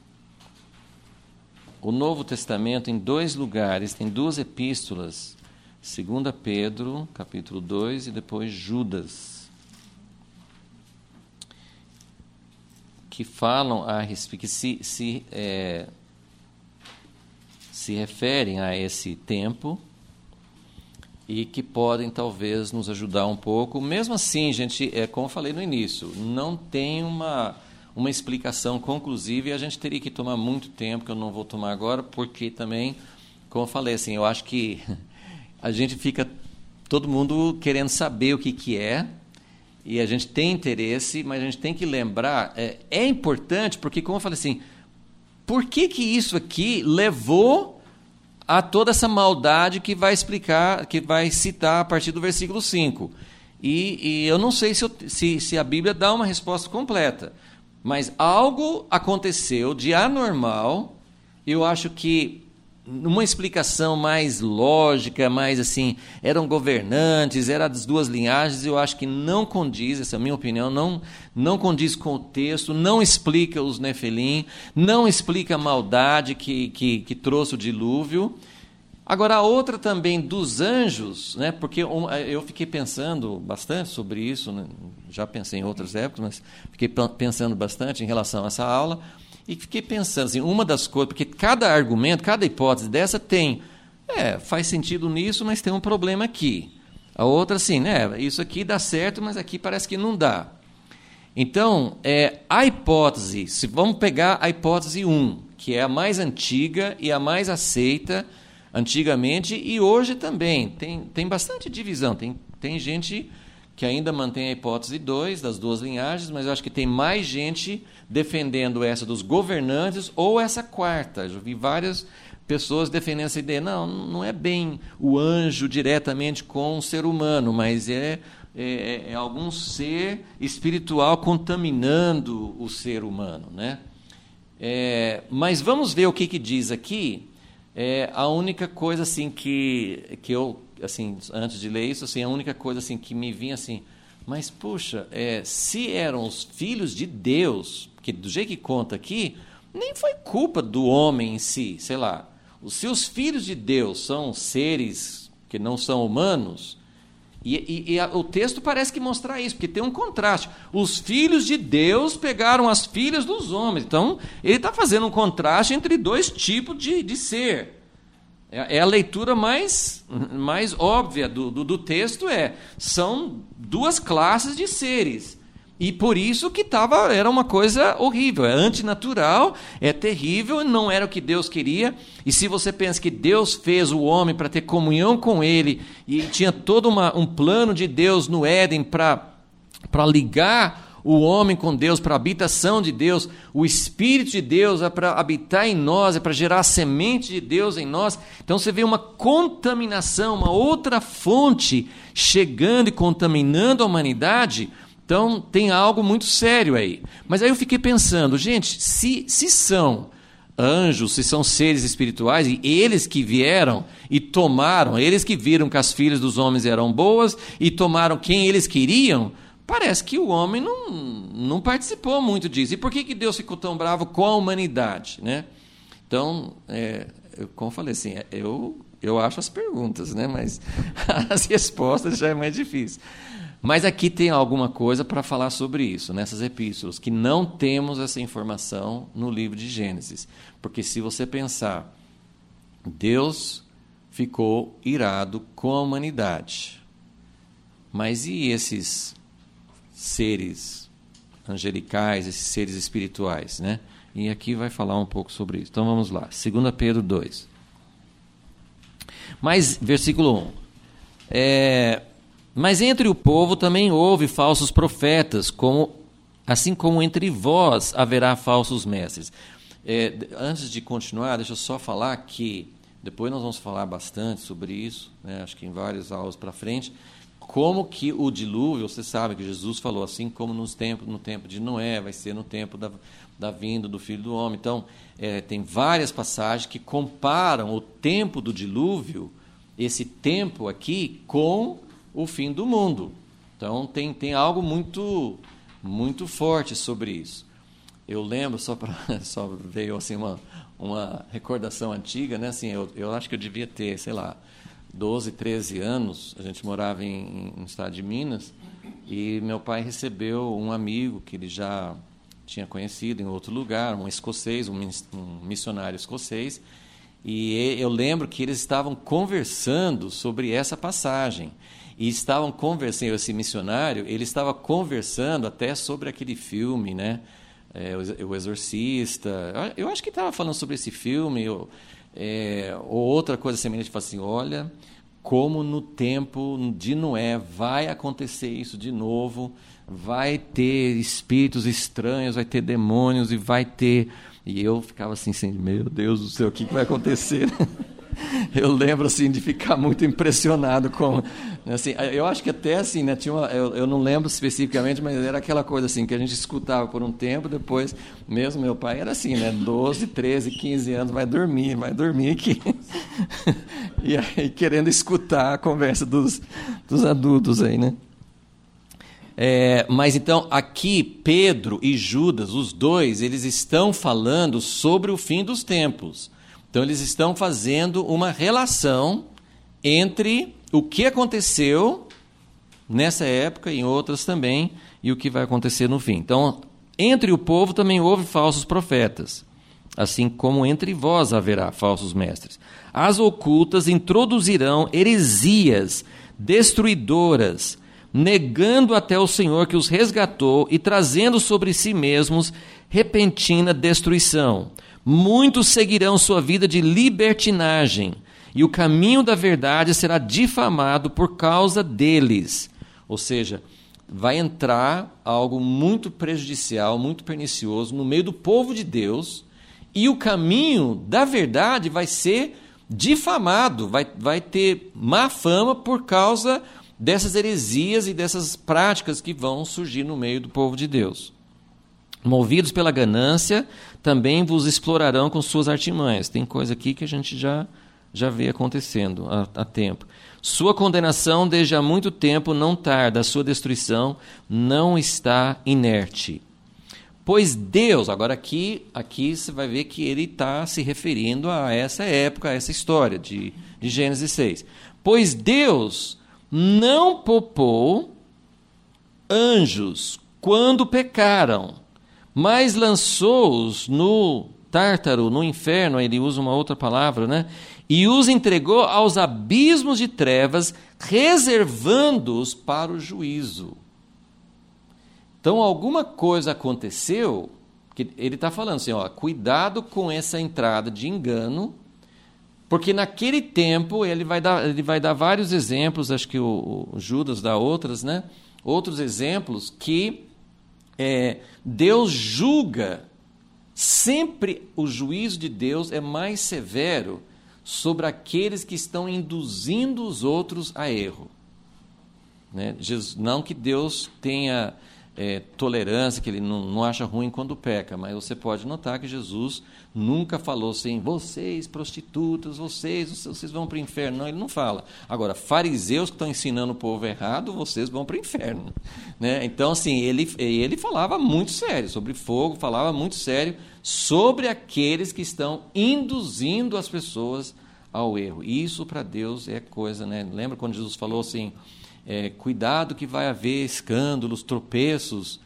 O Novo Testamento, em 2 lugares, tem 2 epístolas 2 Pedro, capítulo 2, e depois Judas, que falam a respeito, que se referem a esse tempo e que podem talvez nos ajudar um pouco. Mesmo assim, gente, como eu falei no início, não tem uma explicação conclusiva e a gente teria que tomar muito tempo, que eu não vou tomar agora, porque também, como eu falei, assim, eu acho que a gente fica, todo mundo querendo saber o que é, e a gente tem interesse, mas a gente tem que lembrar, é importante, porque, como eu falei assim, por que isso aqui levou a toda essa maldade que vai explicar, que vai citar a partir do versículo 5? E eu não sei se a Bíblia dá uma resposta completa, mas algo aconteceu de anormal. Eu acho que uma explicação mais lógica, mais assim, eram governantes, eram das duas linhagens, eu acho que não condiz, essa é a minha opinião, não condiz com o texto, não explica os Nefilim, não explica a maldade que trouxe o dilúvio. Agora, a outra também dos anjos, né, porque eu fiquei pensando bastante sobre isso, né, já pensei em outras épocas, mas fiquei pensando bastante em relação a essa aula, e fiquei pensando, assim, uma das coisas, porque cada argumento, cada hipótese dessa tem, faz sentido nisso, mas tem um problema aqui. A outra, assim, né, isso aqui dá certo, mas aqui parece que não dá. Então, a hipótese, se vamos pegar a hipótese 1, que é a mais antiga e a mais aceita antigamente, e hoje também, tem bastante divisão, tem gente que ainda mantém a hipótese 2, das duas linhagens, mas eu acho que tem mais gente defendendo essa dos governantes ou essa quarta. Eu já vi várias pessoas defendendo essa ideia. Não é bem o anjo diretamente com o ser humano, mas é algum ser espiritual contaminando o ser humano, né? Mas vamos ver o que diz aqui. A única coisa assim que eu, assim, antes de ler isso, assim, a única coisa assim que me vinha assim, mas puxa, se eram os filhos de Deus, porque do jeito que conta aqui, nem foi culpa do homem em si, sei lá. Se os filhos de Deus são seres que não são humanos, o texto parece que mostra isso, porque tem um contraste. Os filhos de Deus pegaram as filhas dos homens. Então, ele está fazendo um contraste entre dois tipos de ser. A leitura mais óbvia do texto são duas classes de seres. E por isso que era uma coisa horrível, é antinatural, é terrível, não era o que Deus queria. E se você pensa que Deus fez o homem para ter comunhão com Ele, e tinha todo um plano de Deus no Éden para ligar o homem com Deus, para a habitação de Deus, o Espírito de Deus é para habitar em nós, é para gerar a semente de Deus em nós. Então você vê uma contaminação, uma outra fonte chegando e contaminando a humanidade. Então, tem algo muito sério aí. Mas aí eu fiquei pensando, gente, se são anjos, se são seres espirituais, e eles que vieram e tomaram, eles que viram que as filhas dos homens eram boas e tomaram quem eles queriam, parece que o homem não participou muito disso. E por que Deus ficou tão bravo com a humanidade, né? Então, como eu falei assim, eu acho as perguntas, né? Mas as respostas já é mais difícil. Mas aqui tem alguma coisa para falar sobre isso, nessas epístolas, que não temos essa informação no livro de Gênesis. Porque se você pensar, Deus ficou irado com a humanidade. Mas e esses seres angelicais, esses seres espirituais, né? E aqui vai falar um pouco sobre isso. Então vamos lá, 2 Pedro 2. Mas, versículo 1. Mas entre o povo também houve falsos profetas, assim como entre vós haverá falsos mestres. Antes de continuar, deixa eu só falar que, depois nós vamos falar bastante sobre isso, né, acho que em várias aulas para frente, como que o dilúvio, você sabe que Jesus falou, assim como no tempo de Noé, vai ser no tempo da vinda do Filho do Homem. Então, tem várias passagens que comparam o tempo do dilúvio, esse tempo aqui, com o fim do mundo. Então tem algo muito, muito forte sobre isso. Eu lembro, só veio assim uma recordação antiga, né? Assim, eu acho que eu devia ter, sei lá, 12, 13 anos, a gente morava no estado de Minas, e meu pai recebeu um amigo que ele já tinha conhecido em outro lugar, um escocês, um missionário escocês, e eu lembro que eles estavam conversando sobre essa passagem. E estavam conversando, esse missionário, ele estava conversando até sobre aquele filme, né? O Exorcista. Eu acho que estava falando sobre esse filme, ou outra coisa semelhante, falou assim, olha, como no tempo de Noé vai acontecer isso de novo, vai ter espíritos estranhos, vai ter demônios, e vai ter... E eu ficava assim, meu Deus do céu, o que vai acontecer? Eu lembro assim de ficar muito impressionado com, assim, eu acho que até assim, né, eu não lembro especificamente, mas era aquela coisa assim que a gente escutava por um tempo, depois mesmo meu pai era assim, né, 12, 13, 15 anos, vai dormir aqui. E aí querendo escutar a conversa dos adultos aí, né? Mas então aqui Pedro e Judas, os dois, eles estão falando sobre o fim dos tempos. Então eles estão fazendo uma relação entre o que aconteceu nessa época e em outras também, e o que vai acontecer no fim. Então, entre o povo também houve falsos profetas, assim como entre vós haverá falsos mestres. As ocultas introduzirão heresias destruidoras, negando até o Senhor que os resgatou e trazendo sobre si mesmos repentina destruição. Muitos seguirão sua vida de libertinagem, e o caminho da verdade será difamado por causa deles. Ou seja, vai entrar algo muito prejudicial, muito pernicioso no meio do povo de Deus, e o caminho da verdade vai ser difamado, vai ter má fama por causa dessas heresias e dessas práticas que vão surgir no meio do povo de Deus. Movidos pela ganância, também vos explorarão com suas artimanhas. Tem coisa aqui que a gente já vê acontecendo há tempo. Sua condenação desde há muito tempo não tarda, a sua destruição não está inerte. Pois Deus, agora aqui você vai ver que ele está se referindo a essa época, a essa história de Gênesis 6. Pois Deus não poupou anjos quando pecaram, mas lançou-os no Tártaro, no inferno, ele usa uma outra palavra, né? E os entregou aos abismos de trevas, reservando-os para o juízo. Então, alguma coisa aconteceu, que ele está falando assim, cuidado com essa entrada de engano, porque naquele tempo ele vai dar vários exemplos, acho que o Judas dá outros exemplos, que Deus julga, sempre o juízo de Deus é mais severo sobre aqueles que estão induzindo os outros a erro. Né? Não que Deus tenha tolerância, que ele não acha ruim quando peca, mas você pode notar que Jesus nunca falou assim, vocês prostitutas, vocês vão para o inferno. Não, ele não fala. Agora, fariseus que estão ensinando o povo errado, vocês vão para o inferno. Né? Então, assim, ele falava muito sério sobre fogo, falava muito sério sobre aqueles que estão induzindo as pessoas ao erro. Isso para Deus é coisa, né? Lembra quando Jesus falou assim, cuidado que vai haver escândalos, tropeços,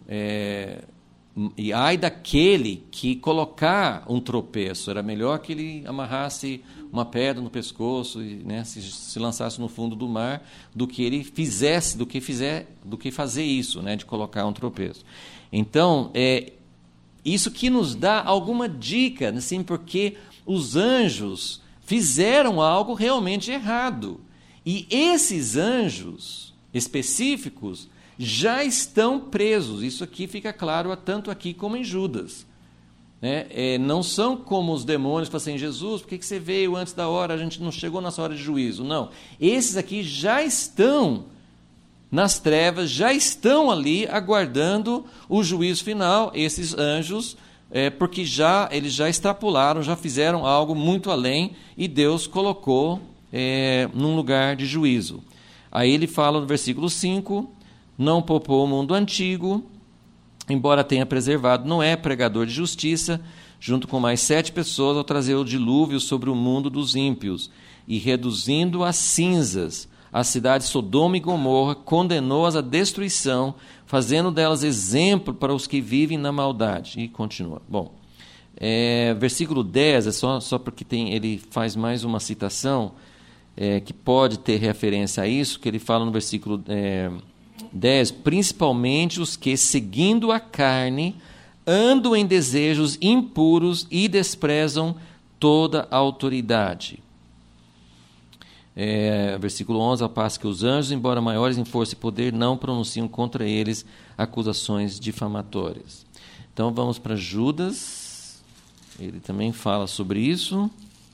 e ai daquele que colocar um tropeço, era melhor que ele amarrasse uma pedra no pescoço e, né, se lançasse no fundo do mar, do que ele fizesse, do que fazer isso, né, de colocar um tropeço. Então, isso que nos dá alguma dica, assim, porque os anjos fizeram algo realmente errado. E esses anjos específicos já estão presos. Isso aqui fica claro tanto aqui como em Judas. Né? Não são como os demônios que falam assim, Jesus, por que você veio antes da hora? A gente não chegou nessa hora de juízo. Não. Esses aqui já estão nas trevas, já estão ali aguardando o juízo final. Esses anjos, porque eles já extrapolaram, já fizeram algo muito além e Deus colocou num lugar de juízo. Aí ele fala no versículo 5, não poupou o mundo antigo, embora tenha preservado Noé, pregador de justiça, junto com mais 7 pessoas, ao trazer o dilúvio sobre o mundo dos ímpios. e, reduzindo a cinzas a cidade de Sodoma e Gomorra, condenou-as à destruição, fazendo delas exemplo para os que vivem na maldade. E continua. Bom, versículo 10, é só porque ele faz mais uma citação que pode ter referência a isso, que ele fala no versículo 10, principalmente os que, seguindo a carne, andam em desejos impuros e desprezam toda a autoridade. Versículo 11, ao passo que os anjos, embora maiores em força e poder, não pronunciam contra eles acusações difamatórias. Então vamos para Judas, ele também fala sobre isso.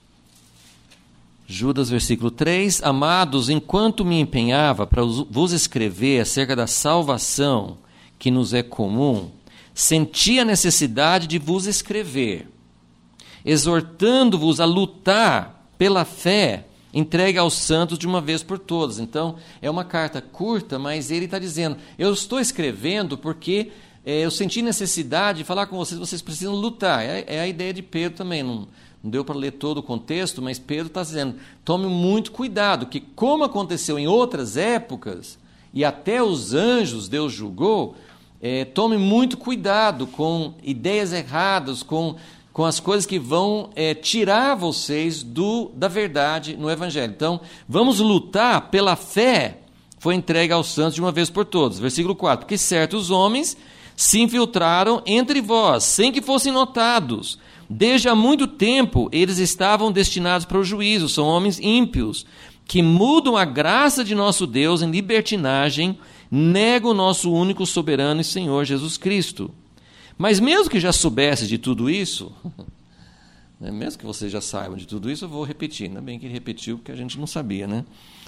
Judas, versículo 3, amados, enquanto me empenhava para vos escrever acerca da salvação que nos é comum, senti a necessidade de vos escrever, exortando-vos a lutar pela fé entregue aos santos de uma vez por todas. Então, é uma carta curta, mas ele está dizendo, eu estou escrevendo porque eu senti necessidade de falar com vocês, vocês precisam lutar. É a ideia de Pedro também, não deu para ler todo o contexto, mas Pedro está dizendo, tome muito cuidado, que como aconteceu em outras épocas, e até os anjos Deus julgou, tome muito cuidado com ideias erradas, com as coisas que vão tirar vocês da verdade no Evangelho. Então, vamos lutar pela fé, foi entregue aos santos de uma vez por todas. Versículo 4, porque certos homens se infiltraram entre vós, sem que fossem notados. Desde há muito tempo, eles estavam destinados para o juízo, são homens ímpios, que mudam a graça de nosso Deus em libertinagem, negam o nosso único soberano e Senhor Jesus Cristo. Mas mesmo que já soubesse de tudo isso, mesmo que vocês já saibam de tudo isso, eu vou repetir. Ainda bem que ele repetiu, porque a gente não sabia, né?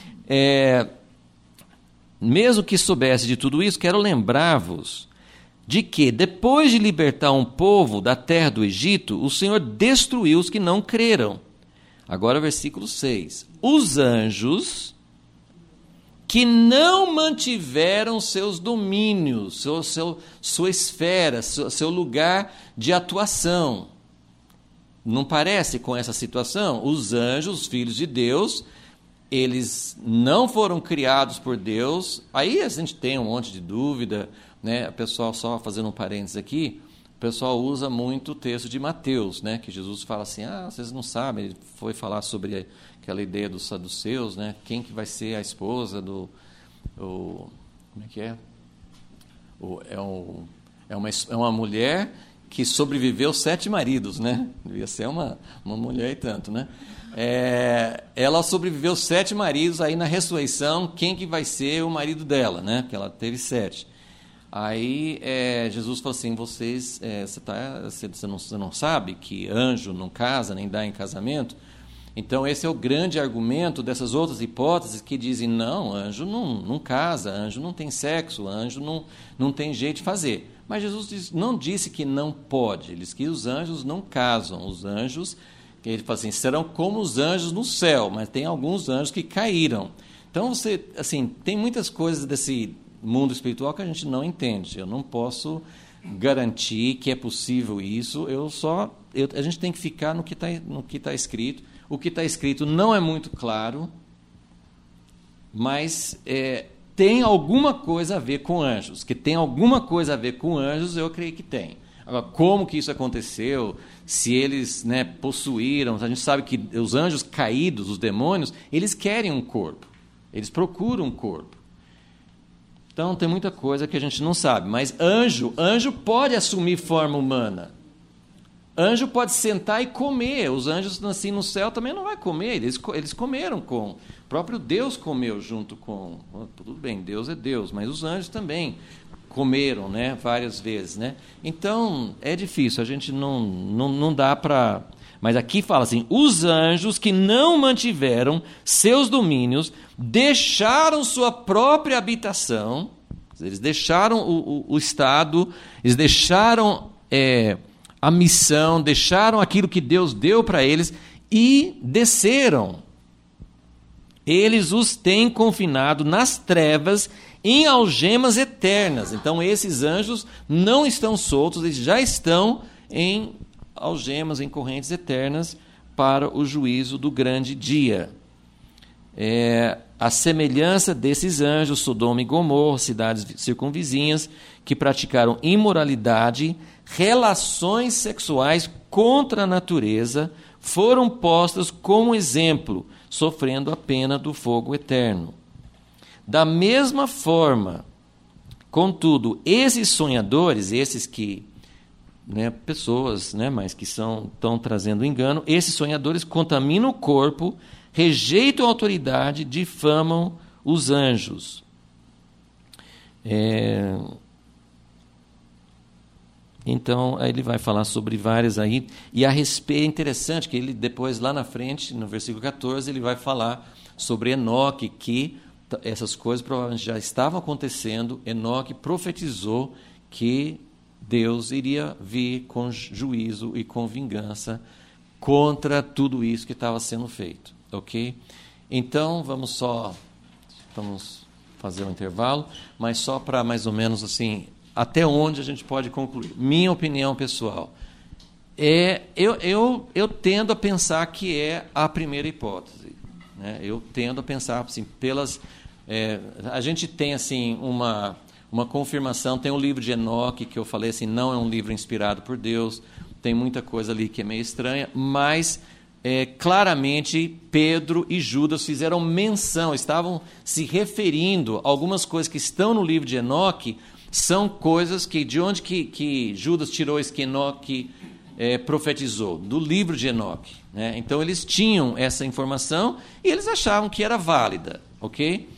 Mesmo que soubesse de tudo isso, quero lembrar-vos de que, depois de libertar um povo da terra do Egito, o Senhor destruiu os que não creram. Agora, versículo 6. Os anjos que não mantiveram seus domínios, sua esfera, seu lugar de atuação. Não parece com essa situação? Os anjos, os filhos de Deus, eles não foram criados por Deus. Aí a gente tem um monte de dúvida, né? O pessoal, só fazendo um parênteses aqui, o pessoal usa muito o texto de Mateus, né? Que Jesus fala assim, vocês não sabem, ele foi falar sobre aquela ideia dos saduceus, né? Quem que vai ser a esposa como é que é? É uma mulher que sobreviveu 7 maridos, né? Devia ser uma mulher e tanto, né? Ela sobreviveu 7 maridos, aí na ressurreição, quem que vai ser o marido dela, né? Porque ela teve 7. Aí Jesus falou assim, você não sabe que anjo não casa, nem dá em casamento? Então esse é o grande argumento dessas outras hipóteses que dizem, não, anjo não casa, anjo não tem sexo, anjo não tem jeito de fazer. Mas Jesus não disse que não pode, ele disse que os anjos não casam, os anjos, ele fala assim, serão como os anjos no céu, mas tem alguns anjos que caíram. Então tem muitas coisas desse mundo espiritual que a gente não entende. Eu não posso garantir que é possível isso. A gente tem que ficar no que está escrito. O que está escrito não é muito claro, mas tem alguma coisa a ver com anjos. Que tem alguma coisa a ver com anjos, eu creio que tem. Agora, como que isso aconteceu? Se eles possuíram, a gente sabe que os anjos caídos, os demônios, eles querem um corpo. Eles procuram um corpo. Então, tem muita coisa que a gente não sabe. Mas anjo pode assumir forma humana. Anjo pode sentar e comer. Os anjos assim no céu também não vai comer. Eles comeram com... O próprio Deus comeu junto com... Tudo bem, Deus é Deus, mas os anjos também comeram, várias vezes. Então, é difícil. A gente não dá para... Mas aqui fala assim, os anjos que não mantiveram seus domínios, deixaram sua própria habitação, eles deixaram o estado, eles deixaram a missão, deixaram aquilo que Deus deu para eles e desceram. Eles os têm confinado nas trevas em algemas eternas. Então esses anjos não estão soltos, eles já estão em algemas, em correntes eternas para o juízo do grande dia. a semelhança desses anjos, Sodoma e Gomorra, cidades circunvizinhas, que praticaram imoralidade, relações sexuais contra a natureza, foram postas como exemplo, sofrendo a pena do fogo eterno. Da mesma forma, contudo, esses sonhadores, esses que, pessoas, mas que estão trazendo engano, esses sonhadores contaminam o corpo, rejeitam a autoridade, difamam os anjos. Então, aí ele vai falar sobre várias aí, e a respeito, é interessante que ele depois, lá na frente, no versículo 14, ele vai falar sobre Enoque, que essas coisas provavelmente já estavam acontecendo. Enoque profetizou que Deus iria vir com juízo e com vingança contra tudo isso que estava sendo feito, ok? Então, vamos fazer um intervalo, mas só para mais ou menos assim, até onde a gente pode concluir. Minha opinião pessoal, eu tendo a pensar que é a primeira hipótese. Eu tendo a pensar assim, a gente tem assim uma confirmação, tem o livro de Enoque, que eu falei assim, não é um livro inspirado por Deus, tem muita coisa ali que é meio estranha, mas claramente Pedro e Judas fizeram menção, estavam se referindo a algumas coisas que estão no livro de Enoque, são coisas que, de onde que Judas tirou isso que Enoque profetizou? Do livro de Enoque. Então, eles tinham essa informação e eles achavam que era válida, ok?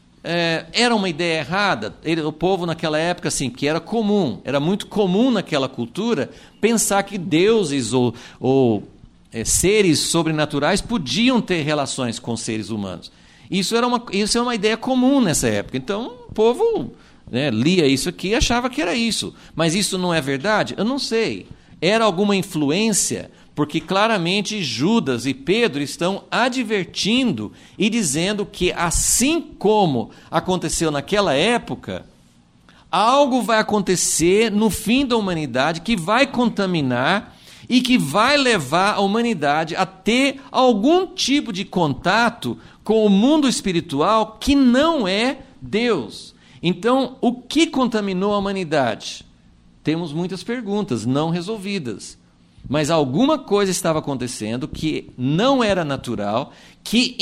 Era uma ideia errada. O povo naquela época, assim, que era comum, era muito comum naquela cultura, pensar que deuses ou seres sobrenaturais podiam ter relações com seres humanos. Isso é uma ideia comum nessa época. Então, o povo lia isso aqui e achava que era isso. Mas isso não é verdade? Eu não sei. Era alguma influência, porque claramente Judas e Pedro estão advertindo e dizendo que, assim como aconteceu naquela época, algo vai acontecer no fim da humanidade que vai contaminar e que vai levar a humanidade a ter algum tipo de contato com o mundo espiritual que não é Deus. Então, o que contaminou a humanidade? Temos muitas perguntas não resolvidas. Mas alguma coisa estava acontecendo que não era natural, que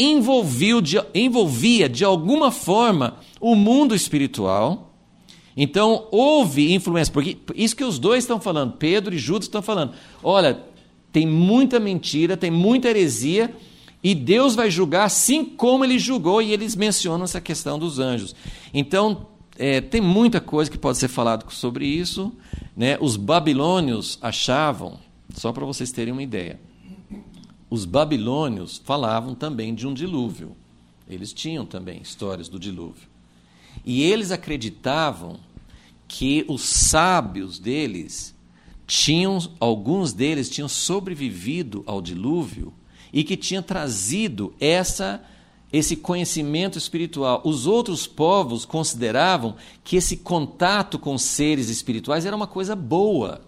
envolvia de alguma forma o mundo espiritual. Então, houve influência, porque isso que os dois estão falando, Pedro e Judas estão falando, olha, tem muita mentira, tem muita heresia, e Deus vai julgar assim como ele julgou, e eles mencionam essa questão dos anjos. Então, tem muita coisa que pode ser falado sobre isso. Os babilônios achavam, só para vocês terem uma ideia, os babilônios falavam também de um dilúvio. Eles tinham também histórias do dilúvio. E eles acreditavam que os sábios deles alguns deles tinham sobrevivido ao dilúvio e que tinham trazido esse conhecimento espiritual. Os outros povos consideravam que esse contato com seres espirituais era uma coisa boa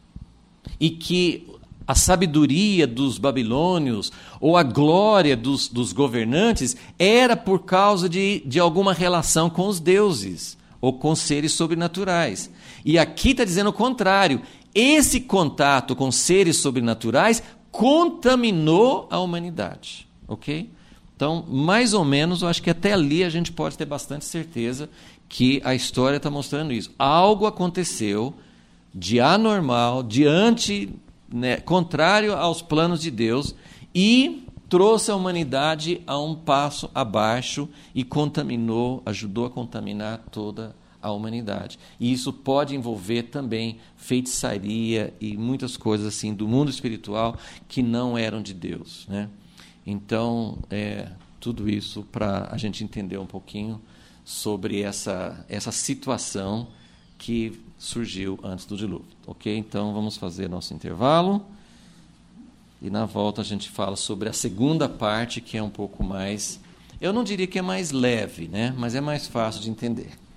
e que a sabedoria dos babilônios ou a glória dos governantes era por causa de alguma relação com os deuses ou com seres sobrenaturais. E aqui está dizendo o contrário. Esse contato com seres sobrenaturais contaminou a humanidade. Ok? Então, mais ou menos, eu acho que até ali a gente pode ter bastante certeza que a história está mostrando isso. Algo aconteceu de anormal, contrário aos planos de Deus, e trouxe a humanidade a um passo abaixo e ajudou a contaminar toda a humanidade. E isso pode envolver também feitiçaria e muitas coisas assim do mundo espiritual que não eram de Deus, Então, tudo isso para a gente entender um pouquinho sobre essa situação que surgiu antes do dilúvio. Ok? Então, vamos fazer nosso intervalo. E na volta a gente fala sobre a segunda parte, que é um pouco mais... Eu não diria que é mais leve, mas é mais fácil de entender.